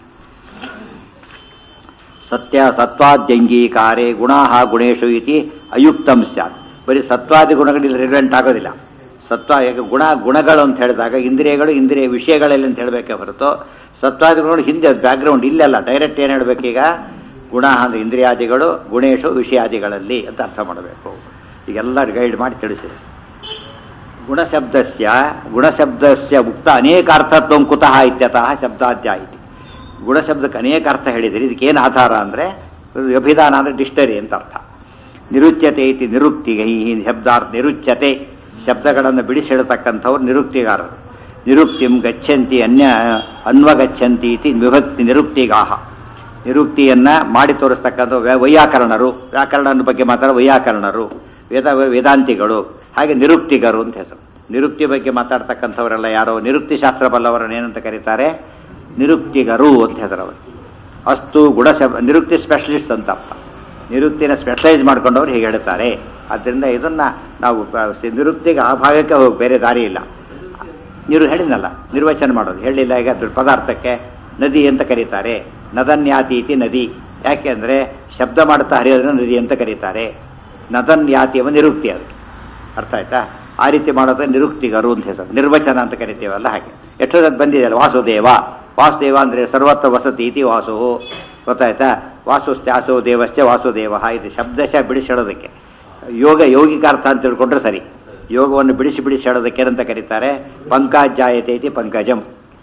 ಸತ್ಯ ಸತ್ವಾದ್ಯಂಗೀಕಾರೇ ಗುಣಾ ಗುಣೇಶು ಇತಿ ಅಯುಕ್ತಂ ಸ್ಯಾತ್. ಬರೀ ಸತ್ವಾದಿ ಗುಣಗಳಲ್ಲಿ ರಿಲೆವೆಂಟ್ ಆಗೋದಿಲ್ಲ. ಸತ್ವ ಗುಣಗಳು ಅಂತ ಹೇಳಿದಾಗ ಇಂದ್ರಿಯಗಳು, ಇಂದ್ರಿಯ ವಿಷಯಗಳಲ್ಲಿ ಅಂತ ಹೇಳಬೇಕೆ ಹೊರತು ಸತ್ವಾದಿ ಗುಣಗಳು ಹಿಂದೆ ಬ್ಯಾಕ್ಗ್ರೌಂಡ್ ಇಲ್ಲೆಲ್ಲ. ಡೈರೆಕ್ಟ್ ಏನು ಹೇಳಬೇಕೀಗ? ಗುಣ ಅಂದರೆ ಇಂದ್ರಿಯಾದಿಗಳು, ಗುಣೇಶು ವಿಷಯಾದಿಗಳಲ್ಲಿ ಅಂತ ಅರ್ಥ ಮಾಡಬೇಕು. ಈಗೆಲ್ಲ ಗೈಡ್ ಮಾಡಿ ತಿಳಿಸಿದೆ. ಗುಣಶಬ್ದಸ್ಯ ಉಕ್ತ ಅನೇಕಾರ್ಥತ್ವಂ ಕುತಃ ಇತ್ಯತಃ ಶಬ್ದಾದ್ಯ ಇತಿ. ಗುಣಶಬ್ದಕ್ಕೆ ಅನೇಕ ಅರ್ಥ ಹೇಳಿದರೆ ಇದಕ್ಕೇನು ಆಧಾರ ಅಂದರೆ ಅಭಿಧಾನ ಅಂದರೆ ಡಿಕ್ಷನರಿ ಅಂತ ಅರ್ಥ. ನಿರುಚ್ಯತೆ ಇತಿ ನಿರುಕ್ತಿಗೆ ಈ ಶಬ್ದಾರ್ಥ ನಿರುಚ್ಯತೆ ಶಬ್ದಗಳನ್ನು ಬಿಡಿಸಿ ಹೇಳ್ತಕ್ಕಂಥವ್ರು ನಿರುಕ್ತಿಗಾರರು. ನಿರುಕ್ತಿಂ ಗಚ್ಚಂತಿ ಅನ್ವಗಚ್ಚಂತಿ ಇತಿ ವಿಭಕ್ತಿ ನಿರುಕ್ತಿಗಾಹ. ನಿರುಕ್ತಿಯನ್ನು ಮಾಡಿ ತೋರಿಸ್ತಕ್ಕಂಥ ವೈಯಾಕರಣರು, ವ್ಯಾಕರಣದ ಬಗ್ಗೆ ಮಾತಾಡೋ ವೈಯಾಕರಣರು, ವೇದಾಂತಿಗಳು, ಹಾಗೆ ನಿರುಕ್ತಿಗರು ಅಂತ ಹೆಸರು. ನಿರುಕ್ತಿ ಬಗ್ಗೆ ಮಾತಾಡ್ತಕ್ಕಂಥವರೆಲ್ಲ ಯಾರೋ ನಿರುಕ್ತಿ ಶಾಸ್ತ್ರ ಬಲ್ಲವರನ್ನು ಏನಂತ ಕರೀತಾರೆ? ನಿರುಕ್ತಿಗರು ಅಂತ ಹೆಸರು ಅವರು. ಅಸ್ತು ನಿರುಕ್ತಿ ಸ್ಪೆಷಲಿಸ್ಟ್ ಅಂತ ಅರ್ಥ. ನಿರುಕ್ತಿನ ಸ್ಪೆಷಲೈಸ್ ಮಾಡ್ಕೊಂಡವ್ರು ಹೀಗೆ ಹೇಳ್ತಾರೆ. ಆದ್ದರಿಂದ ಇದನ್ನು ನಾವು ನಿರುಕ್ತಿಗೆ ಆ ಭಾಗಕ್ಕೆ ಹೋಗಿ ಬೇರೆ ದಾರಿ ಇಲ್ಲ. ಹೇಳಿದ್ನಲ್ಲ ನಿರ್ವಚನ ಮಾಡೋದು ಹೇಳಿಲ್ಲ. ಈಗ ಪದಾರ್ಥಕ್ಕೆ ನದಿ ಅಂತ ಕರೀತಾರೆ. ನದನ್ಯಾತಿ ಇತಿ ನದಿ. ಯಾಕೆ ಅಂದರೆ ಶಬ್ದ ಮಾಡುತ್ತಾ ಹರಿಯೋದನ್ನ ನದಿ ಅಂತ ಕರೀತಾರೆ. ನದನ್ಯಾತಿ ಎಂಬ ನಿರುಕ್ತಿ, ಅದು ಅರ್ಥ ಆಯ್ತಾ? ಆ ರೀತಿ ಮಾಡೋದ್ರೆ ನಿರುಕ್ತಿಗರು ಅಂತ ಹೆಸರು. ನಿರ್ವಚನ ಅಂತ ಕರಿತೀವಲ್ಲ ಹಾಗೆ. ಎಷ್ಟೊಂದು ಬಂದಿದೆಯಲ್ಲ ವಾಸುದೇವ. ವಾಸುದೇವ ಅಂದರೆ ಸರ್ವತ್ರ ವಸತಿ ಇತಿ ವಾಸು. ಗೊತ್ತಾಯ್ತಾ? ವಾಸುಶ್ಚಾಸೋ ದೇವಶ್ಚ ವಾಸುದೇವ. ಇದು ಶಬ್ದಶಃ ಬಿಡಿಸಿ ಹೇಳೋದಕ್ಕೆ ಯೌಗಿಕ ಅರ್ಥ ಅಂತ ತಿಳ್ಕೊಂಡ್ರೆ ಸರಿ. ಯೋಗವನ್ನು ಬಿಡಿಸಿ ಹೇಳೋದಕ್ಕೆ ಏನಂತ ಕರೀತಾರೆ? ಪಂಕಜಾಯತೆ ಇತಿ ಪಂಕಜಂ.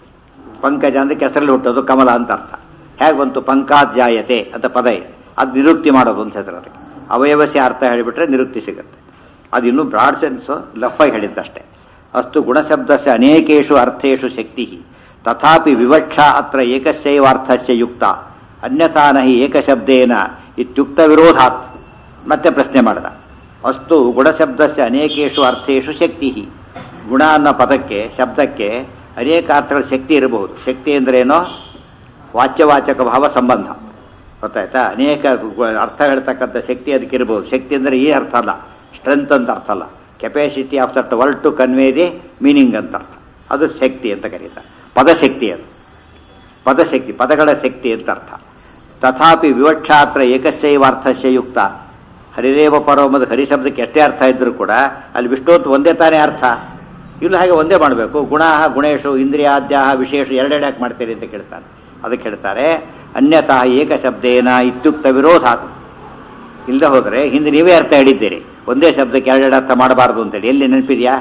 ಪಂಕಜ ಅಂದರೆ ಕೆಸರಲ್ಲಿ ಹುಟ್ಟೋದು, ಕಮಲ ಅಂತ ಅರ್ಥ. ಹೇಗೆ ಬಂತು? ಪಂಕಜಾಯತೆ ಅಂತ ಪದ ಇದೆ. ಅದು ನಿರುಕ್ತಿ ಮಾಡೋದು ಅಂತ ಹೆಸರು ಅದಕ್ಕೆ. ಅವಯವಸ್ಯ ಅರ್ಥ ಹೇಳಿಬಿಟ್ರೆ ನಿರುಕ್ತಿ ಸಿಗುತ್ತೆ. ಅದು ಇನ್ನೂ ಬ್ರಾಡ್ ಸೆನ್ಸು ಲಫಾಗಿ ಹೇಳಿದ್ದಷ್ಟೇ. ಅಸ್ತು ಗುಣಶಬ್ದಸ್ಯ ಅನೇಕೇಷು ಅರ್ಥೇಷು ಶಕ್ತಿ ತಥಾಪಿ ವಿವಕ್ಷಾ ಅತ್ರ ಏಕಸ್ಯೈವಾರ್ಥಸ್ಯ ಯುಕ್ತ ಅನ್ಯಥಾ ನಹಿ ಏಕಶಬ್ದೇನ ಇತ್ಯುಕ್ತ ವಿರೋಧಾತ್. ಮತ್ತೆ ಪ್ರಶ್ನೆ ಮಾಡಿದ. ಅಸ್ತು ಗುಣಶಬ್ದಸ್ಯ ಅನೇಕೇಷು ಅರ್ಥೇಷು ಶಕ್ತಿ. ಗುಣ ಅನ್ನೋ ಪದಕ್ಕೆ, ಶಬ್ದಕ್ಕೆ ಅನೇಕ ಅರ್ಥಗಳ ಶಕ್ತಿ ಇರಬಹುದು. ಶಕ್ತಿ ಅಂದ್ರೇನೋ? ವಾಚ್ಯವಾಚಕ ಭಾವ ಸಂಬಂಧ. ಗೊತ್ತಾಯ್ತಾ? ಅನೇಕ ಅರ್ಥ ಹೇಳ್ತಕ್ಕಂಥ ಶಕ್ತಿ ಅದಕ್ಕೆ ಇರಬಹುದು. ಶಕ್ತಿ ಅಂದರೆ ಈ ಅರ್ಥ ಅಲ್ಲ, ಸ್ಟ್ರೆಂತ್ ಅಂತ ಅರ್ಥ ಅಲ್ಲ. Capacity of that word to convey the meaning ಅಂತ ಅರ್ಥ. ಅದು ಶಕ್ತಿ ಅಂತ ಕರೀತಾರೆ. ಪದಶಕ್ತಿ, ಅದು ಪದಶಕ್ತಿ, ಪದಗಳ ಶಕ್ತಿ ಅಂತ ಅರ್ಥ. ತಥಾಪಿ ವಿವಕ್ಷಾತ್ರ ಏಕಸ್ಯೈವಾರ್ಥಸ್ಯ ಯುಕ್ತ. ಹರಿದೇವ ಪರೋಮದ ಹರಿಶಬ್ದಕ್ಕೆ ಎಷ್ಟೇ ಅರ್ಥ ಇದ್ರೂ ಕೂಡ ಅಲ್ಲಿ ವಿಷ್ಣುತ್ ಒಂದೇ ತಾನೇ ಅರ್ಥ ಇಲ್ಲ. ಹಾಗೆ ಒಂದೇ ಮಾಡಬೇಕು. ಗುಣ ಗುಣೇಶು ಇಂದ್ರಿಯಾದ್ಯ ವಿಶೇಷ ಎರಡೆರಡು ಯಾಕೆ ಮಾಡ್ತೀರಿ ಅಂತ ಕೇಳ್ತಾನೆ. ಅದಕ್ಕೆ ಹೇಳ್ತಾರೆ ಅನ್ಯತಾ ಏಕಶಬ್ದೇನ ಇತ್ಯುಕ್ತ ವಿರೋಧಾತ್. ಇಲ್ಲದೆ ಹೋದರೆ ಹಿಂದೆ ನೀವೇ ಅರ್ಥ ಹೇಳಿದ್ದೀರಿ, ಒಂದೇ ಶಬ್ದಕ್ಕೆ ಎರಡೆರಡು ಅರ್ಥ ಮಾಡಬಾರ್ದು ಅಂತೇಳಿ. ಎಲ್ಲಿ ನೆನಪಿದೆಯಾ?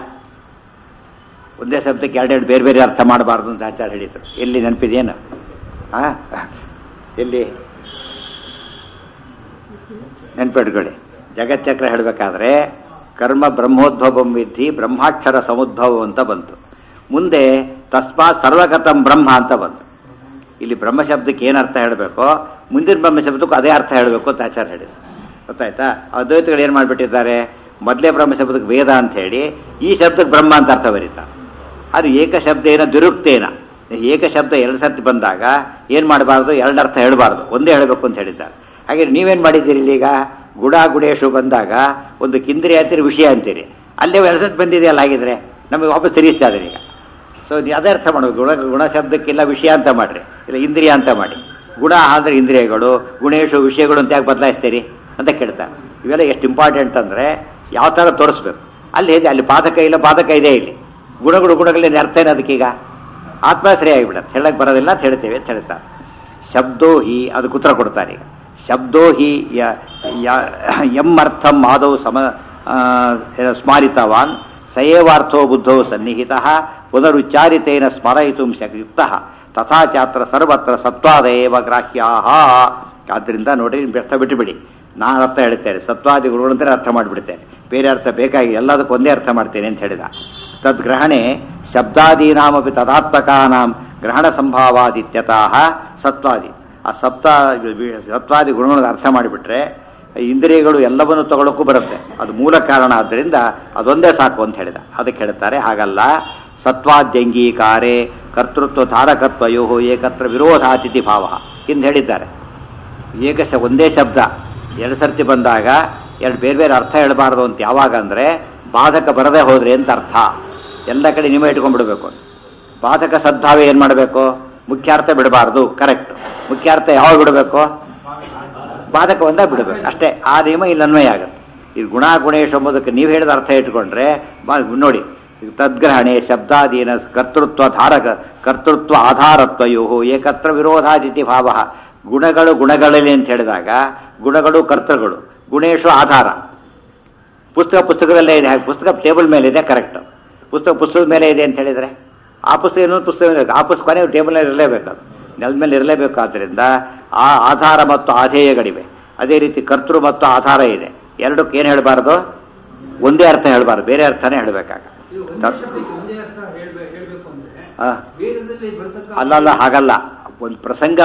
ಒಂದೇ ಶಬ್ದಕ್ಕೆ ಎರಡೆರಡು ಬೇರೆ ಬೇರೆ ಅರ್ಥ ಮಾಡಬಾರ್ದು ಅಂತ ಆಚಾರ ಹೇಳಿದ್ರು. ಎಲ್ಲಿ ನೆನಪಿದೆಯೇನು? ಎಲ್ಲಿ ನೆನಪಿಟ್ಕೊಳ್ಳಿ. ಜಗಚ್ಚಕ್ರ ಹೇಳಬೇಕಾದ್ರೆ ಕರ್ಮ ಬ್ರಹ್ಮೋದ್ಭವಂ ವಿಧಿ ಬ್ರಹ್ಮಾಕ್ಷರ ಸಮುದ್ಭವ ಅಂತ ಬಂತು. ಮುಂದೆ ತಸ್ಮಾತ್ ಸರ್ವಗತಂ ಬ್ರಹ್ಮ ಅಂತ ಬಂತು. ಇಲ್ಲಿ ಬ್ರಹ್ಮಶಬ್ದಕ್ಕೆ ಏನು ಅರ್ಥ ಹೇಳಬೇಕೋ ಮುಂದಿನ ಬ್ರಹ್ಮಶಬ್ದಕ್ಕೂ ಅದೇ ಅರ್ಥ ಹೇಳಬೇಕು ಅಂತ ಆಚಾರ ಹೇಳಿದ್ರು. ಗೊತ್ತಾಯ್ತಾ? ಅದ್ವೈತಗಳು ಏನು ಮಾಡಿಬಿಟ್ಟಿದ್ದಾರೆ? ಮೊದಲೇ ಬ್ರಹ್ಮಶಬ್ದಕ್ಕೆ ವೇದ ಅಂತ ಹೇಳಿ ಈ ಶಬ್ದಕ್ಕೆ ಬ್ರಹ್ಮ ಅಂತ ಅರ್ಥ ಬರೀತಾರೆ. ಅದು ಏಕಶಬ್ದೇನ ದುರುಕ್ತೇನ. ಏಕಶಬ್ದ ಎರಡು ಸರ್ತಿ ಬಂದಾಗ ಏನು ಮಾಡಬಾರ್ದು? ಎರಡು ಅರ್ಥ ಹೇಳಬಾರ್ದು, ಒಂದೇ ಹೇಳಬೇಕು ಅಂತ ಹೇಳಿದ್ದಾರೆ. ಹಾಗೆ ನೀವೇನು ಮಾಡಿದ್ದೀರಿ? ಇಲ್ಲೀಗ ಗುಣ ಗುಣೇಶು ಬಂದಾಗ ಒಂದು ಕಿಂದ್ರಿ ಅಂತೀರಿ, ವಿಷಯ ಅಂತೀರಿ. ಅಲ್ಲೇ ಎರಡು ಸರ್ತಿ ಬಂದಿದೆಯಲ್ಲ, ಹಾಗಿದ್ರೆ ನಮಗೆ ವಾಪಸ್ ತಿರುಗಿಸ್ತಾ ಇದ್ದೀರಿ ಈಗ. ಸೊ ಅದೇ ಅರ್ಥ ಮಾಡಬೇಕು. ಗುಣ ಶಬ್ದಕ್ಕೆಲ್ಲ ವಿಷಯ ಅಂತ ಮಾಡಿರಿ, ಇಲ್ಲ ಇಂದ್ರಿಯ ಅಂತ ಮಾಡಿ. ಗುಣ ಅಂದರೆ ಇಂದ್ರಿಯಗಳು, ಗುಣೇಶು ವಿಷಯಗಳು ಅಂತ ಯಾಕೆ ಬದಲಾಯಿಸ್ತೀರಿ ಅಂತ ಕೇಳ್ತಾರೆ. ಇವೆಲ್ಲ ಎಷ್ಟು ಇಂಪಾರ್ಟೆಂಟ್ ಅಂದರೆ ಯಾವ ಥರ ತೋರಿಸ್ಬೇಕು. ಅಲ್ಲಿ ಹೇಗೆ ಅಲ್ಲಿ ಬಾಧಕ ಇಲ್ಲ, ಬಾಧಕ ಇದೆ ಇಲ್ಲಿ. ಗುಣಗಳಿಂದ ಅರ್ಥ ಏನು ಅದಕ್ಕೀಗ? ಆತ್ಮಾಶ್ರಯ ಆಗಿಬಿಡತ್ತೆ, ಹೇಳಕ್ಕೆ ಬರೋದಿಲ್ಲ ಅಂತ ಹೇಳ್ತೇವೆ ಅಂತ ಹೇಳ್ತಾರೆ. ಶಬ್ದೋ ಹಿ ಅದಕ್ಕೆ ಉತ್ತರ ಕೊಡ್ತಾರೆ. ಈಗ ಶಬ್ದೋ ಹಿ ಅರ್ಥಂ ಆದೌ ಸ್ಮಾರಿತವಾನ್ ಸಯೇವಾರ್ಥೋ ಬುದ್ಧೋ ಸನ್ನಿಹಿತ ಪುನರುಚ್ಚಾರಿತೇನ ಸ್ಮರಯಿತು ಯುಕ್ತ ತಥಾ ಚಾತ್ರ ಸರ್ವತ್ರ ಸತ್ವಾದೇವ ಗ್ರಾಹ್ಯಾ. ಆದ್ದರಿಂದ ನೋಡಿ, ವ್ಯರ್ಥ ಬಿಟ್ಟುಬಿಡಿ. ನಾನು ಅರ್ಥ ಹೇಳ್ತೇನೆ, ಸತ್ವಾದಿ ಗುರುಗಳಂತ ಅರ್ಥ ಮಾಡಿಬಿಡ್ತೇನೆ, ಬೇರೆ ಅರ್ಥ ಬೇಕಾಗಿ ಎಲ್ಲದಕ್ಕೂ ಒಂದೇ ಅರ್ಥ ಮಾಡ್ತೇನೆ ಅಂತ ಹೇಳಿದ. ತದ್ಗ್ರಹಣೆ ಶಬ್ದಾದೀನಾಮಪಿ ತದಾತ್ಮಕಾನಾಂ ಗ್ರಹಣ ಸಂಭಾವಾದಿತ್ಯತಃ ಸತ್ವಾದಿ. ಆ ಸತ್ವಾದಿ ಗುಣಗಳನ್ನು ಅರ್ಥ ಮಾಡಿಬಿಟ್ರೆ ಇಂದ್ರಿಯಗಳು ಎಲ್ಲವನ್ನೂ ತಗೊಳ್ಳೋಕ್ಕೂ ಬರುತ್ತೆ. ಅದು ಮೂಲ ಕಾರಣ. ಆದ್ದರಿಂದ ಅದೊಂದೇ ಸಾಕು ಅಂತ ಹೇಳಿದ. ಅದಕ್ಕೆ ಹೇಳ್ತಾರೆ ಹಾಗಲ್ಲ. ಸತ್ವಾದ್ಯಂಗೀಕಾರೆ ಕರ್ತೃತ್ವ ಧಾರಕತ್ವಯೋ ಏಕತ್ರ ವಿರೋಧಾತಿಥಿ ಭಾವ ಎಂದು ಹೇಳಿದ್ದಾರೆ. ಒಂದೇ ಶಬ್ದ ಎರಡು ಸರ್ತಿ ಬಂದಾಗ ಎರಡು ಬೇರೆ ಬೇರೆ ಅರ್ಥ ಹೇಳಬಾರ್ದು ಅಂತ. ಯಾವಾಗ ಅಂದರೆ ಬಾಧಕ ಬರದೇ ಹೋದ್ರೆ ಅಂತ ಅರ್ಥ. ಎಲ್ಲ ಕಡೆ ನಿಯಮ ಇಟ್ಕೊಂಡ್ಬಿಡ್ಬೇಕು. ಬಾಧಕ ಸದ್ಭಾವ ಏನು ಮಾಡಬೇಕು? ಮುಖ್ಯಾರ್ಥ ಬಿಡಬಾರ್ದು. ಕರೆಕ್ಟ್. ಮುಖ್ಯಾರ್ಥ ಯಾವಾಗ ಬಿಡಬೇಕು? ಬಾಧಕ ಒಂದಾಗ ಬಿಡಬೇಕು ಅಷ್ಟೇ. ಆ ನಿಯಮ ಇಲ್ಲಿ ಅನ್ವಯ ಆಗುತ್ತೆ. ಈ ಗುಣ ಗುಣೇಶ್ ಎಂಬುದಕ್ಕೆ ನೀವು ಹೇಳಿದ ಅರ್ಥ ಇಟ್ಕೊಂಡ್ರೆ ನೋಡಿ, ತದ್ಗ್ರಹಣೆ ಶಬ್ದಾದೀನ ಕರ್ತೃತ್ವ ಆಧಾರತ್ವಯೋ ಏಕತ್ರ ವಿರೋಧಾದಿತಿ ಭಾವ. ಗುಣಗಳು ಗುಣಗಳಲ್ಲಿ ಅಂತ ಹೇಳಿದಾಗ ಗುಣಗಳು ಕರ್ತೃಗಳು, ಗುಣೇಶು ಆಧಾರ. ಪುಸ್ತಕದಲ್ಲೇ ಇದೆ, ಪುಸ್ತಕ ಟೇಬಲ್ ಮೇಲೆ ಇದೆ, ಕರೆಕ್ಟ್. ಪುಸ್ತಕದ ಮೇಲೆ ಇದೆ ಅಂತ ಹೇಳಿದರೆ ಆ ಪುಸ್ತಕ ಇನ್ನೊಂದು ಪುಸ್ತಕ ಇರಬೇಕು, ಆ ಪುಸ್ತಕ ಕೊನೆ ಟೇಬಲ್ನಲ್ಲಿ ಇರಲೇಬೇಕು, ಅದು ನೆಲದ ಮೇಲೆ ಇರಲೇಬೇಕು. ಆದ್ದರಿಂದ ಆ ಆಧಾರ ಮತ್ತು ಆಧೇಯಗಳಿವೆ. ಅದೇ ರೀತಿ ಕರ್ತೃ ಮತ್ತು ಆಧಾರ ಇದೆ. ಎರಡಕ್ಕೆ ಏನು ಹೇಳಬಾರ್ದು? ಒಂದೇ ಅರ್ಥ ಹೇಳಬಾರ್ದು, ಬೇರೆ ಅರ್ಥನೇ ಹೇಳಬೇಕಾಗ. ಅಲ್ಲಲ್ಲ, ಹಾಗಲ್ಲ. ಒಂದು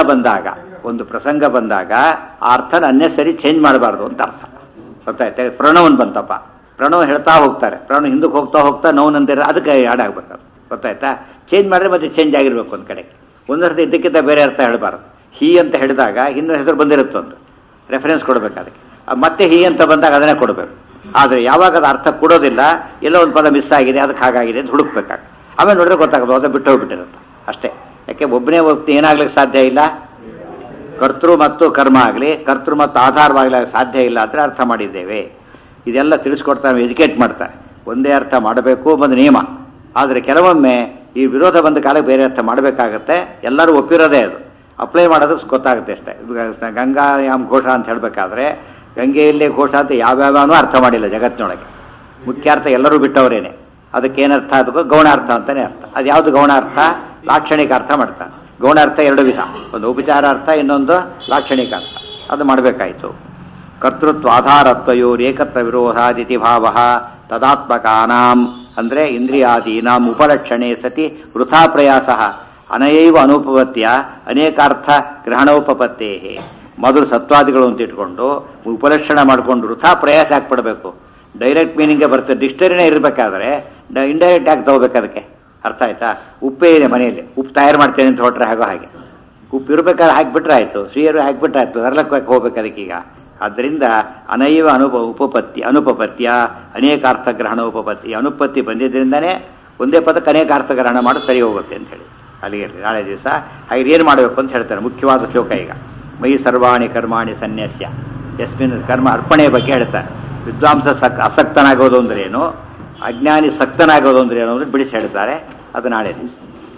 ಪ್ರಸಂಗ ಬಂದಾಗ ಆ ಅರ್ಥನ ಅನ್ನೆಸರಿ ಚೇಂಜ್ ಮಾಡಬಾರ್ದು ಅಂತ ಅರ್ಥ. ಗೊತ್ತಾಯ್ತಾ? ಪ್ರಣವನ್ ಬಂತಪ್ಪ, ಪ್ರಣವ ಹೇಳ್ತಾ ಹೋಗ್ತಾರೆ, ಪ್ರಣವ ಹಿಂದಕ್ಕೆ ಹೋಗ್ತಾ ನೋವು ಅದಕ್ಕೆ ಹಾಡಾಗ್ಬೇಕು. ಗೊತ್ತಾಯ್ತಾ? ಚೇಂಜ್ ಮಾಡಿದ್ರೆ ಮತ್ತೆ ಚೇಂಜ್ ಆಗಿರ್ಬೇಕು. ಒಂದು ಕಡೆಗೆ ಒಂದರ್ಥ ಇದಕ್ಕಿಂತ ಬೇರೆ ಅರ್ಥ ಹೇಳಬಾರ್ದು. ಹೀ ಅಂತ ಹೇಳಿದಾಗ ಹಿಂದಿನ ಹೆಸರು ಬಂದಿರುತ್ತೆ, ಒಂದು ರೆಫರೆನ್ಸ್ ಕೊಡಬೇಕು ಅದಕ್ಕೆ. ಮತ್ತೆ ಹೀ ಅಂತ ಬಂದಾಗ ಅದನ್ನೇ ಕೊಡಬೇಕು. ಆದರೆ ಯಾವಾಗ ಅದು ಅರ್ಥ ಕೊಡೋದಿಲ್ಲ, ಎಲ್ಲೋ ಒಂದು ಪದ ಮಿಸ್ ಆಗಿದೆ, ಅದಕ್ಕೆ ಹಾಗಾಗಿದೆ ಅಂತ ಹುಡುಕ್ಬೇಕಾಗ. ಆಮೇಲೆ ನೋಡಿದ್ರೆ ಗೊತ್ತಾಗೋದು, ಅದು ಬಿಟ್ಟು ಹೋಗ್ಬಿಟ್ಟಿರುತ್ತೆ ಅಷ್ಟೇ. ಯಾಕೆ ಒಬ್ಬನೇ ವ್ಯಕ್ತಿ ಏನಾಗ್ಲಿಕ್ಕೆ ಸಾಧ್ಯ ಇಲ್ಲ? ಕರ್ತೃ ಮತ್ತು ಕರ್ಮ ಆಗಲಿ, ಕರ್ತೃ ಮತ್ತು ಆಧಾರವಾಗಲಿ ಸಾಧ್ಯ ಇಲ್ಲ ಅಂದರೆ ಅರ್ಥ ಮಾಡಿದ್ದೇವೆ. ಇದೆಲ್ಲ ತಿಳಿಸ್ಕೊಡ್ತಾರೆ, ಎಜುಕೇಟ್ ಮಾಡ್ತಾರೆ. ಒಂದೇ ಅರ್ಥ ಮಾಡಬೇಕು ಒಂದು ನಿಯಮ. ಆದರೆ ಕೆಲವೊಮ್ಮೆ ಈ ವಿರೋಧ ಬಂದ ಕಾಲಕ್ಕೆ ಬೇರೆ ಅರ್ಥ ಮಾಡಬೇಕಾಗತ್ತೆ. ಎಲ್ಲರೂ ಒಪ್ಪಿರೋದೇ ಅದು, ಅಪ್ಲೈ ಮಾಡೋದಕ್ಕೆ ಗೊತ್ತಾಗುತ್ತೆ ಅಷ್ಟೇ. ಗಂಗಾಯಾಮ್ ಘೋಷ ಅಂತ ಹೇಳಬೇಕಾದ್ರೆ ಗಂಗೆಯಲ್ಲೇ ಘೋಷ ಅಂತ ಯಾವ್ಯಾವನೂ ಅರ್ಥ ಮಾಡಿಲ್ಲ ಜಗತ್ತಿನೊಳಗೆ. ಮುಖ್ಯ ಅರ್ಥ ಎಲ್ಲರೂ ಬಿಟ್ಟವರೇನೆ. ಅದಕ್ಕೇನರ್ಥ? ಅದಕ್ಕೂ ಗೌಣಾರ್ಥ ಅಂತಲೇ ಅರ್ಥ. ಅದು ಯಾವುದು ಗೌಣಾರ್ಥ? ಲಾಕ್ಷಣಿಕ ಅರ್ಥ ಮಾಡ್ತಾರೆ. ಗೌಣಾರ್ಥ ಎರಡು ವಿಧ, ಒಂದು ಉಪಚಾರ ಅರ್ಥ, ಇನ್ನೊಂದು ಲಾಕ್ಷಣಿಕ ಅರ್ಥ. ಅದು ಮಾಡಬೇಕಾಯಿತು. ಕರ್ತೃತ್ವ ಆಧಾರತ್ವಯೋರ್ ಏಕತ್ರ ವಿರೋಧಾದಿತಿ ಭಾವ ತದಾತ್ಮಕಾನಾಂ ಅಂದರೆ ಇಂದ್ರಿಯಾದೀನಾಂ ಉಪಲಕ್ಷಣೆ ಸತಿ ವೃಥಾ ಪ್ರಯಾಸ ಅನಯೈವ ಅನುಪಪತ್ಯ ಅನೇಕಾರ್ಥ ಗ್ರಹಣೋಪಪತ್ತೇ. ಮೊದಲು ಸತ್ವಾದಿಗಳು ಅಂತ ಇಟ್ಕೊಂಡು ಉಪಲಕ್ಷಣ ಮಾಡಿಕೊಂಡು ವೃಥಾ ಪ್ರಯಾಸ ಹಾಕ್ಬಿಡ್ಬೇಕು. ಡೈರೆಕ್ಟ್ ಮೀನಿಂಗೇ ಬರ್ತದೆ. ಡಿಕ್ಷನರಿನೇ ಇರಬೇಕಾದ್ರೆ ಇಂಡೈರೆಕ್ಟ್ ಆಗಿ ತಗೋಬೇಕು. ಅದಕ್ಕೆ ಅರ್ಥ ಆಯ್ತಾ? ಉಪ್ಪೇ ಇದೆ ಮನೆಯಲ್ಲಿ, ಉಪ್ಪು ತಯಾರು ಮಾಡ್ತೇನೆ ಅಂತ ಹೊಟ್ರೆ ಹಾಗೆ ಉಪ್ಪು ಇರಬೇಕಾದ್ರೆ ಹಾಕಿಬಿಟ್ರೆ ಆಯಿತು, ಸಿಹಿಯರು ಹಾಕಿಬಿಟ್ರೆ ಆಯಿತು, ಅರ್ಲಕ್ಕೆ ಹೋಗ್ಬೇಕು ಅದಕ್ಕೀಗ. ಆದ್ದರಿಂದ ಅನೈವ ಅನುಪಪತ್ಯ ಅನೇಕಾರ್ಥ ಗ್ರಹಣ ಉಪಪತ್ತಿ. ಅನುಪತ್ತಿ ಬಂದಿದ್ದರಿಂದನೇ ಒಂದೇ ಪದಕ್ಕೆ ಅನೇಕ ಅರ್ಥಗ್ರಹಣ ಮಾಡಿ ಸರಿ ಹೋಗುತ್ತೆ ಅಂತ ಹೇಳಿ ಅಲ್ಲಿಗೆ ನಾಳೆ ದಿವಸ ಹಾಗೆ ಏನು ಮಾಡಬೇಕು ಅಂತ ಹೇಳ್ತಾರೆ. ಮುಖ್ಯವಾದ ಶ್ಲೋಕ ಈಗ ಮಯಿ ಸರ್ವಾಣಿ ಕರ್ಮಾಣಿ ಸನ್ಯಾಸ್ಯ ಯಸ್ಮಿನ್ ಕರ್ಮ ಅರ್ಪಣೆ ಬಗ್ಗೆ ಹೇಳ್ತಾರೆ. ವಿದ್ವಾಂಸ ಅಸಕ್ತನಾಗೋದು ಅಂದ್ರೆ ಏನು, ಅಜ್ಞಾನಿ ಸಕ್ತನಾಗೋದು ಅಂದ್ರೆ ಏನು ಅಂದ್ರೆ ಬಿಡಿಸಿ ಹೇಳ್ತಾರೆ. ಅದು ನಾಳೆ ದಿವಸ.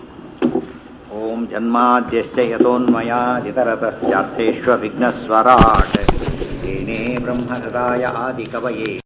ಓಂ ಜನ್ಮಾದ್ಯಸ್ಯ ಯತೋನ್ಮಯಾದಿತರತಶ್ಚಾರ್ಥೇಷ್ವ ವಿಘ್ನಸ್ವರಾಟ್ ಏನೇ ಬ್ರಹ್ಮಹೃದಾಯ ಆದಿ ಕವಯೇ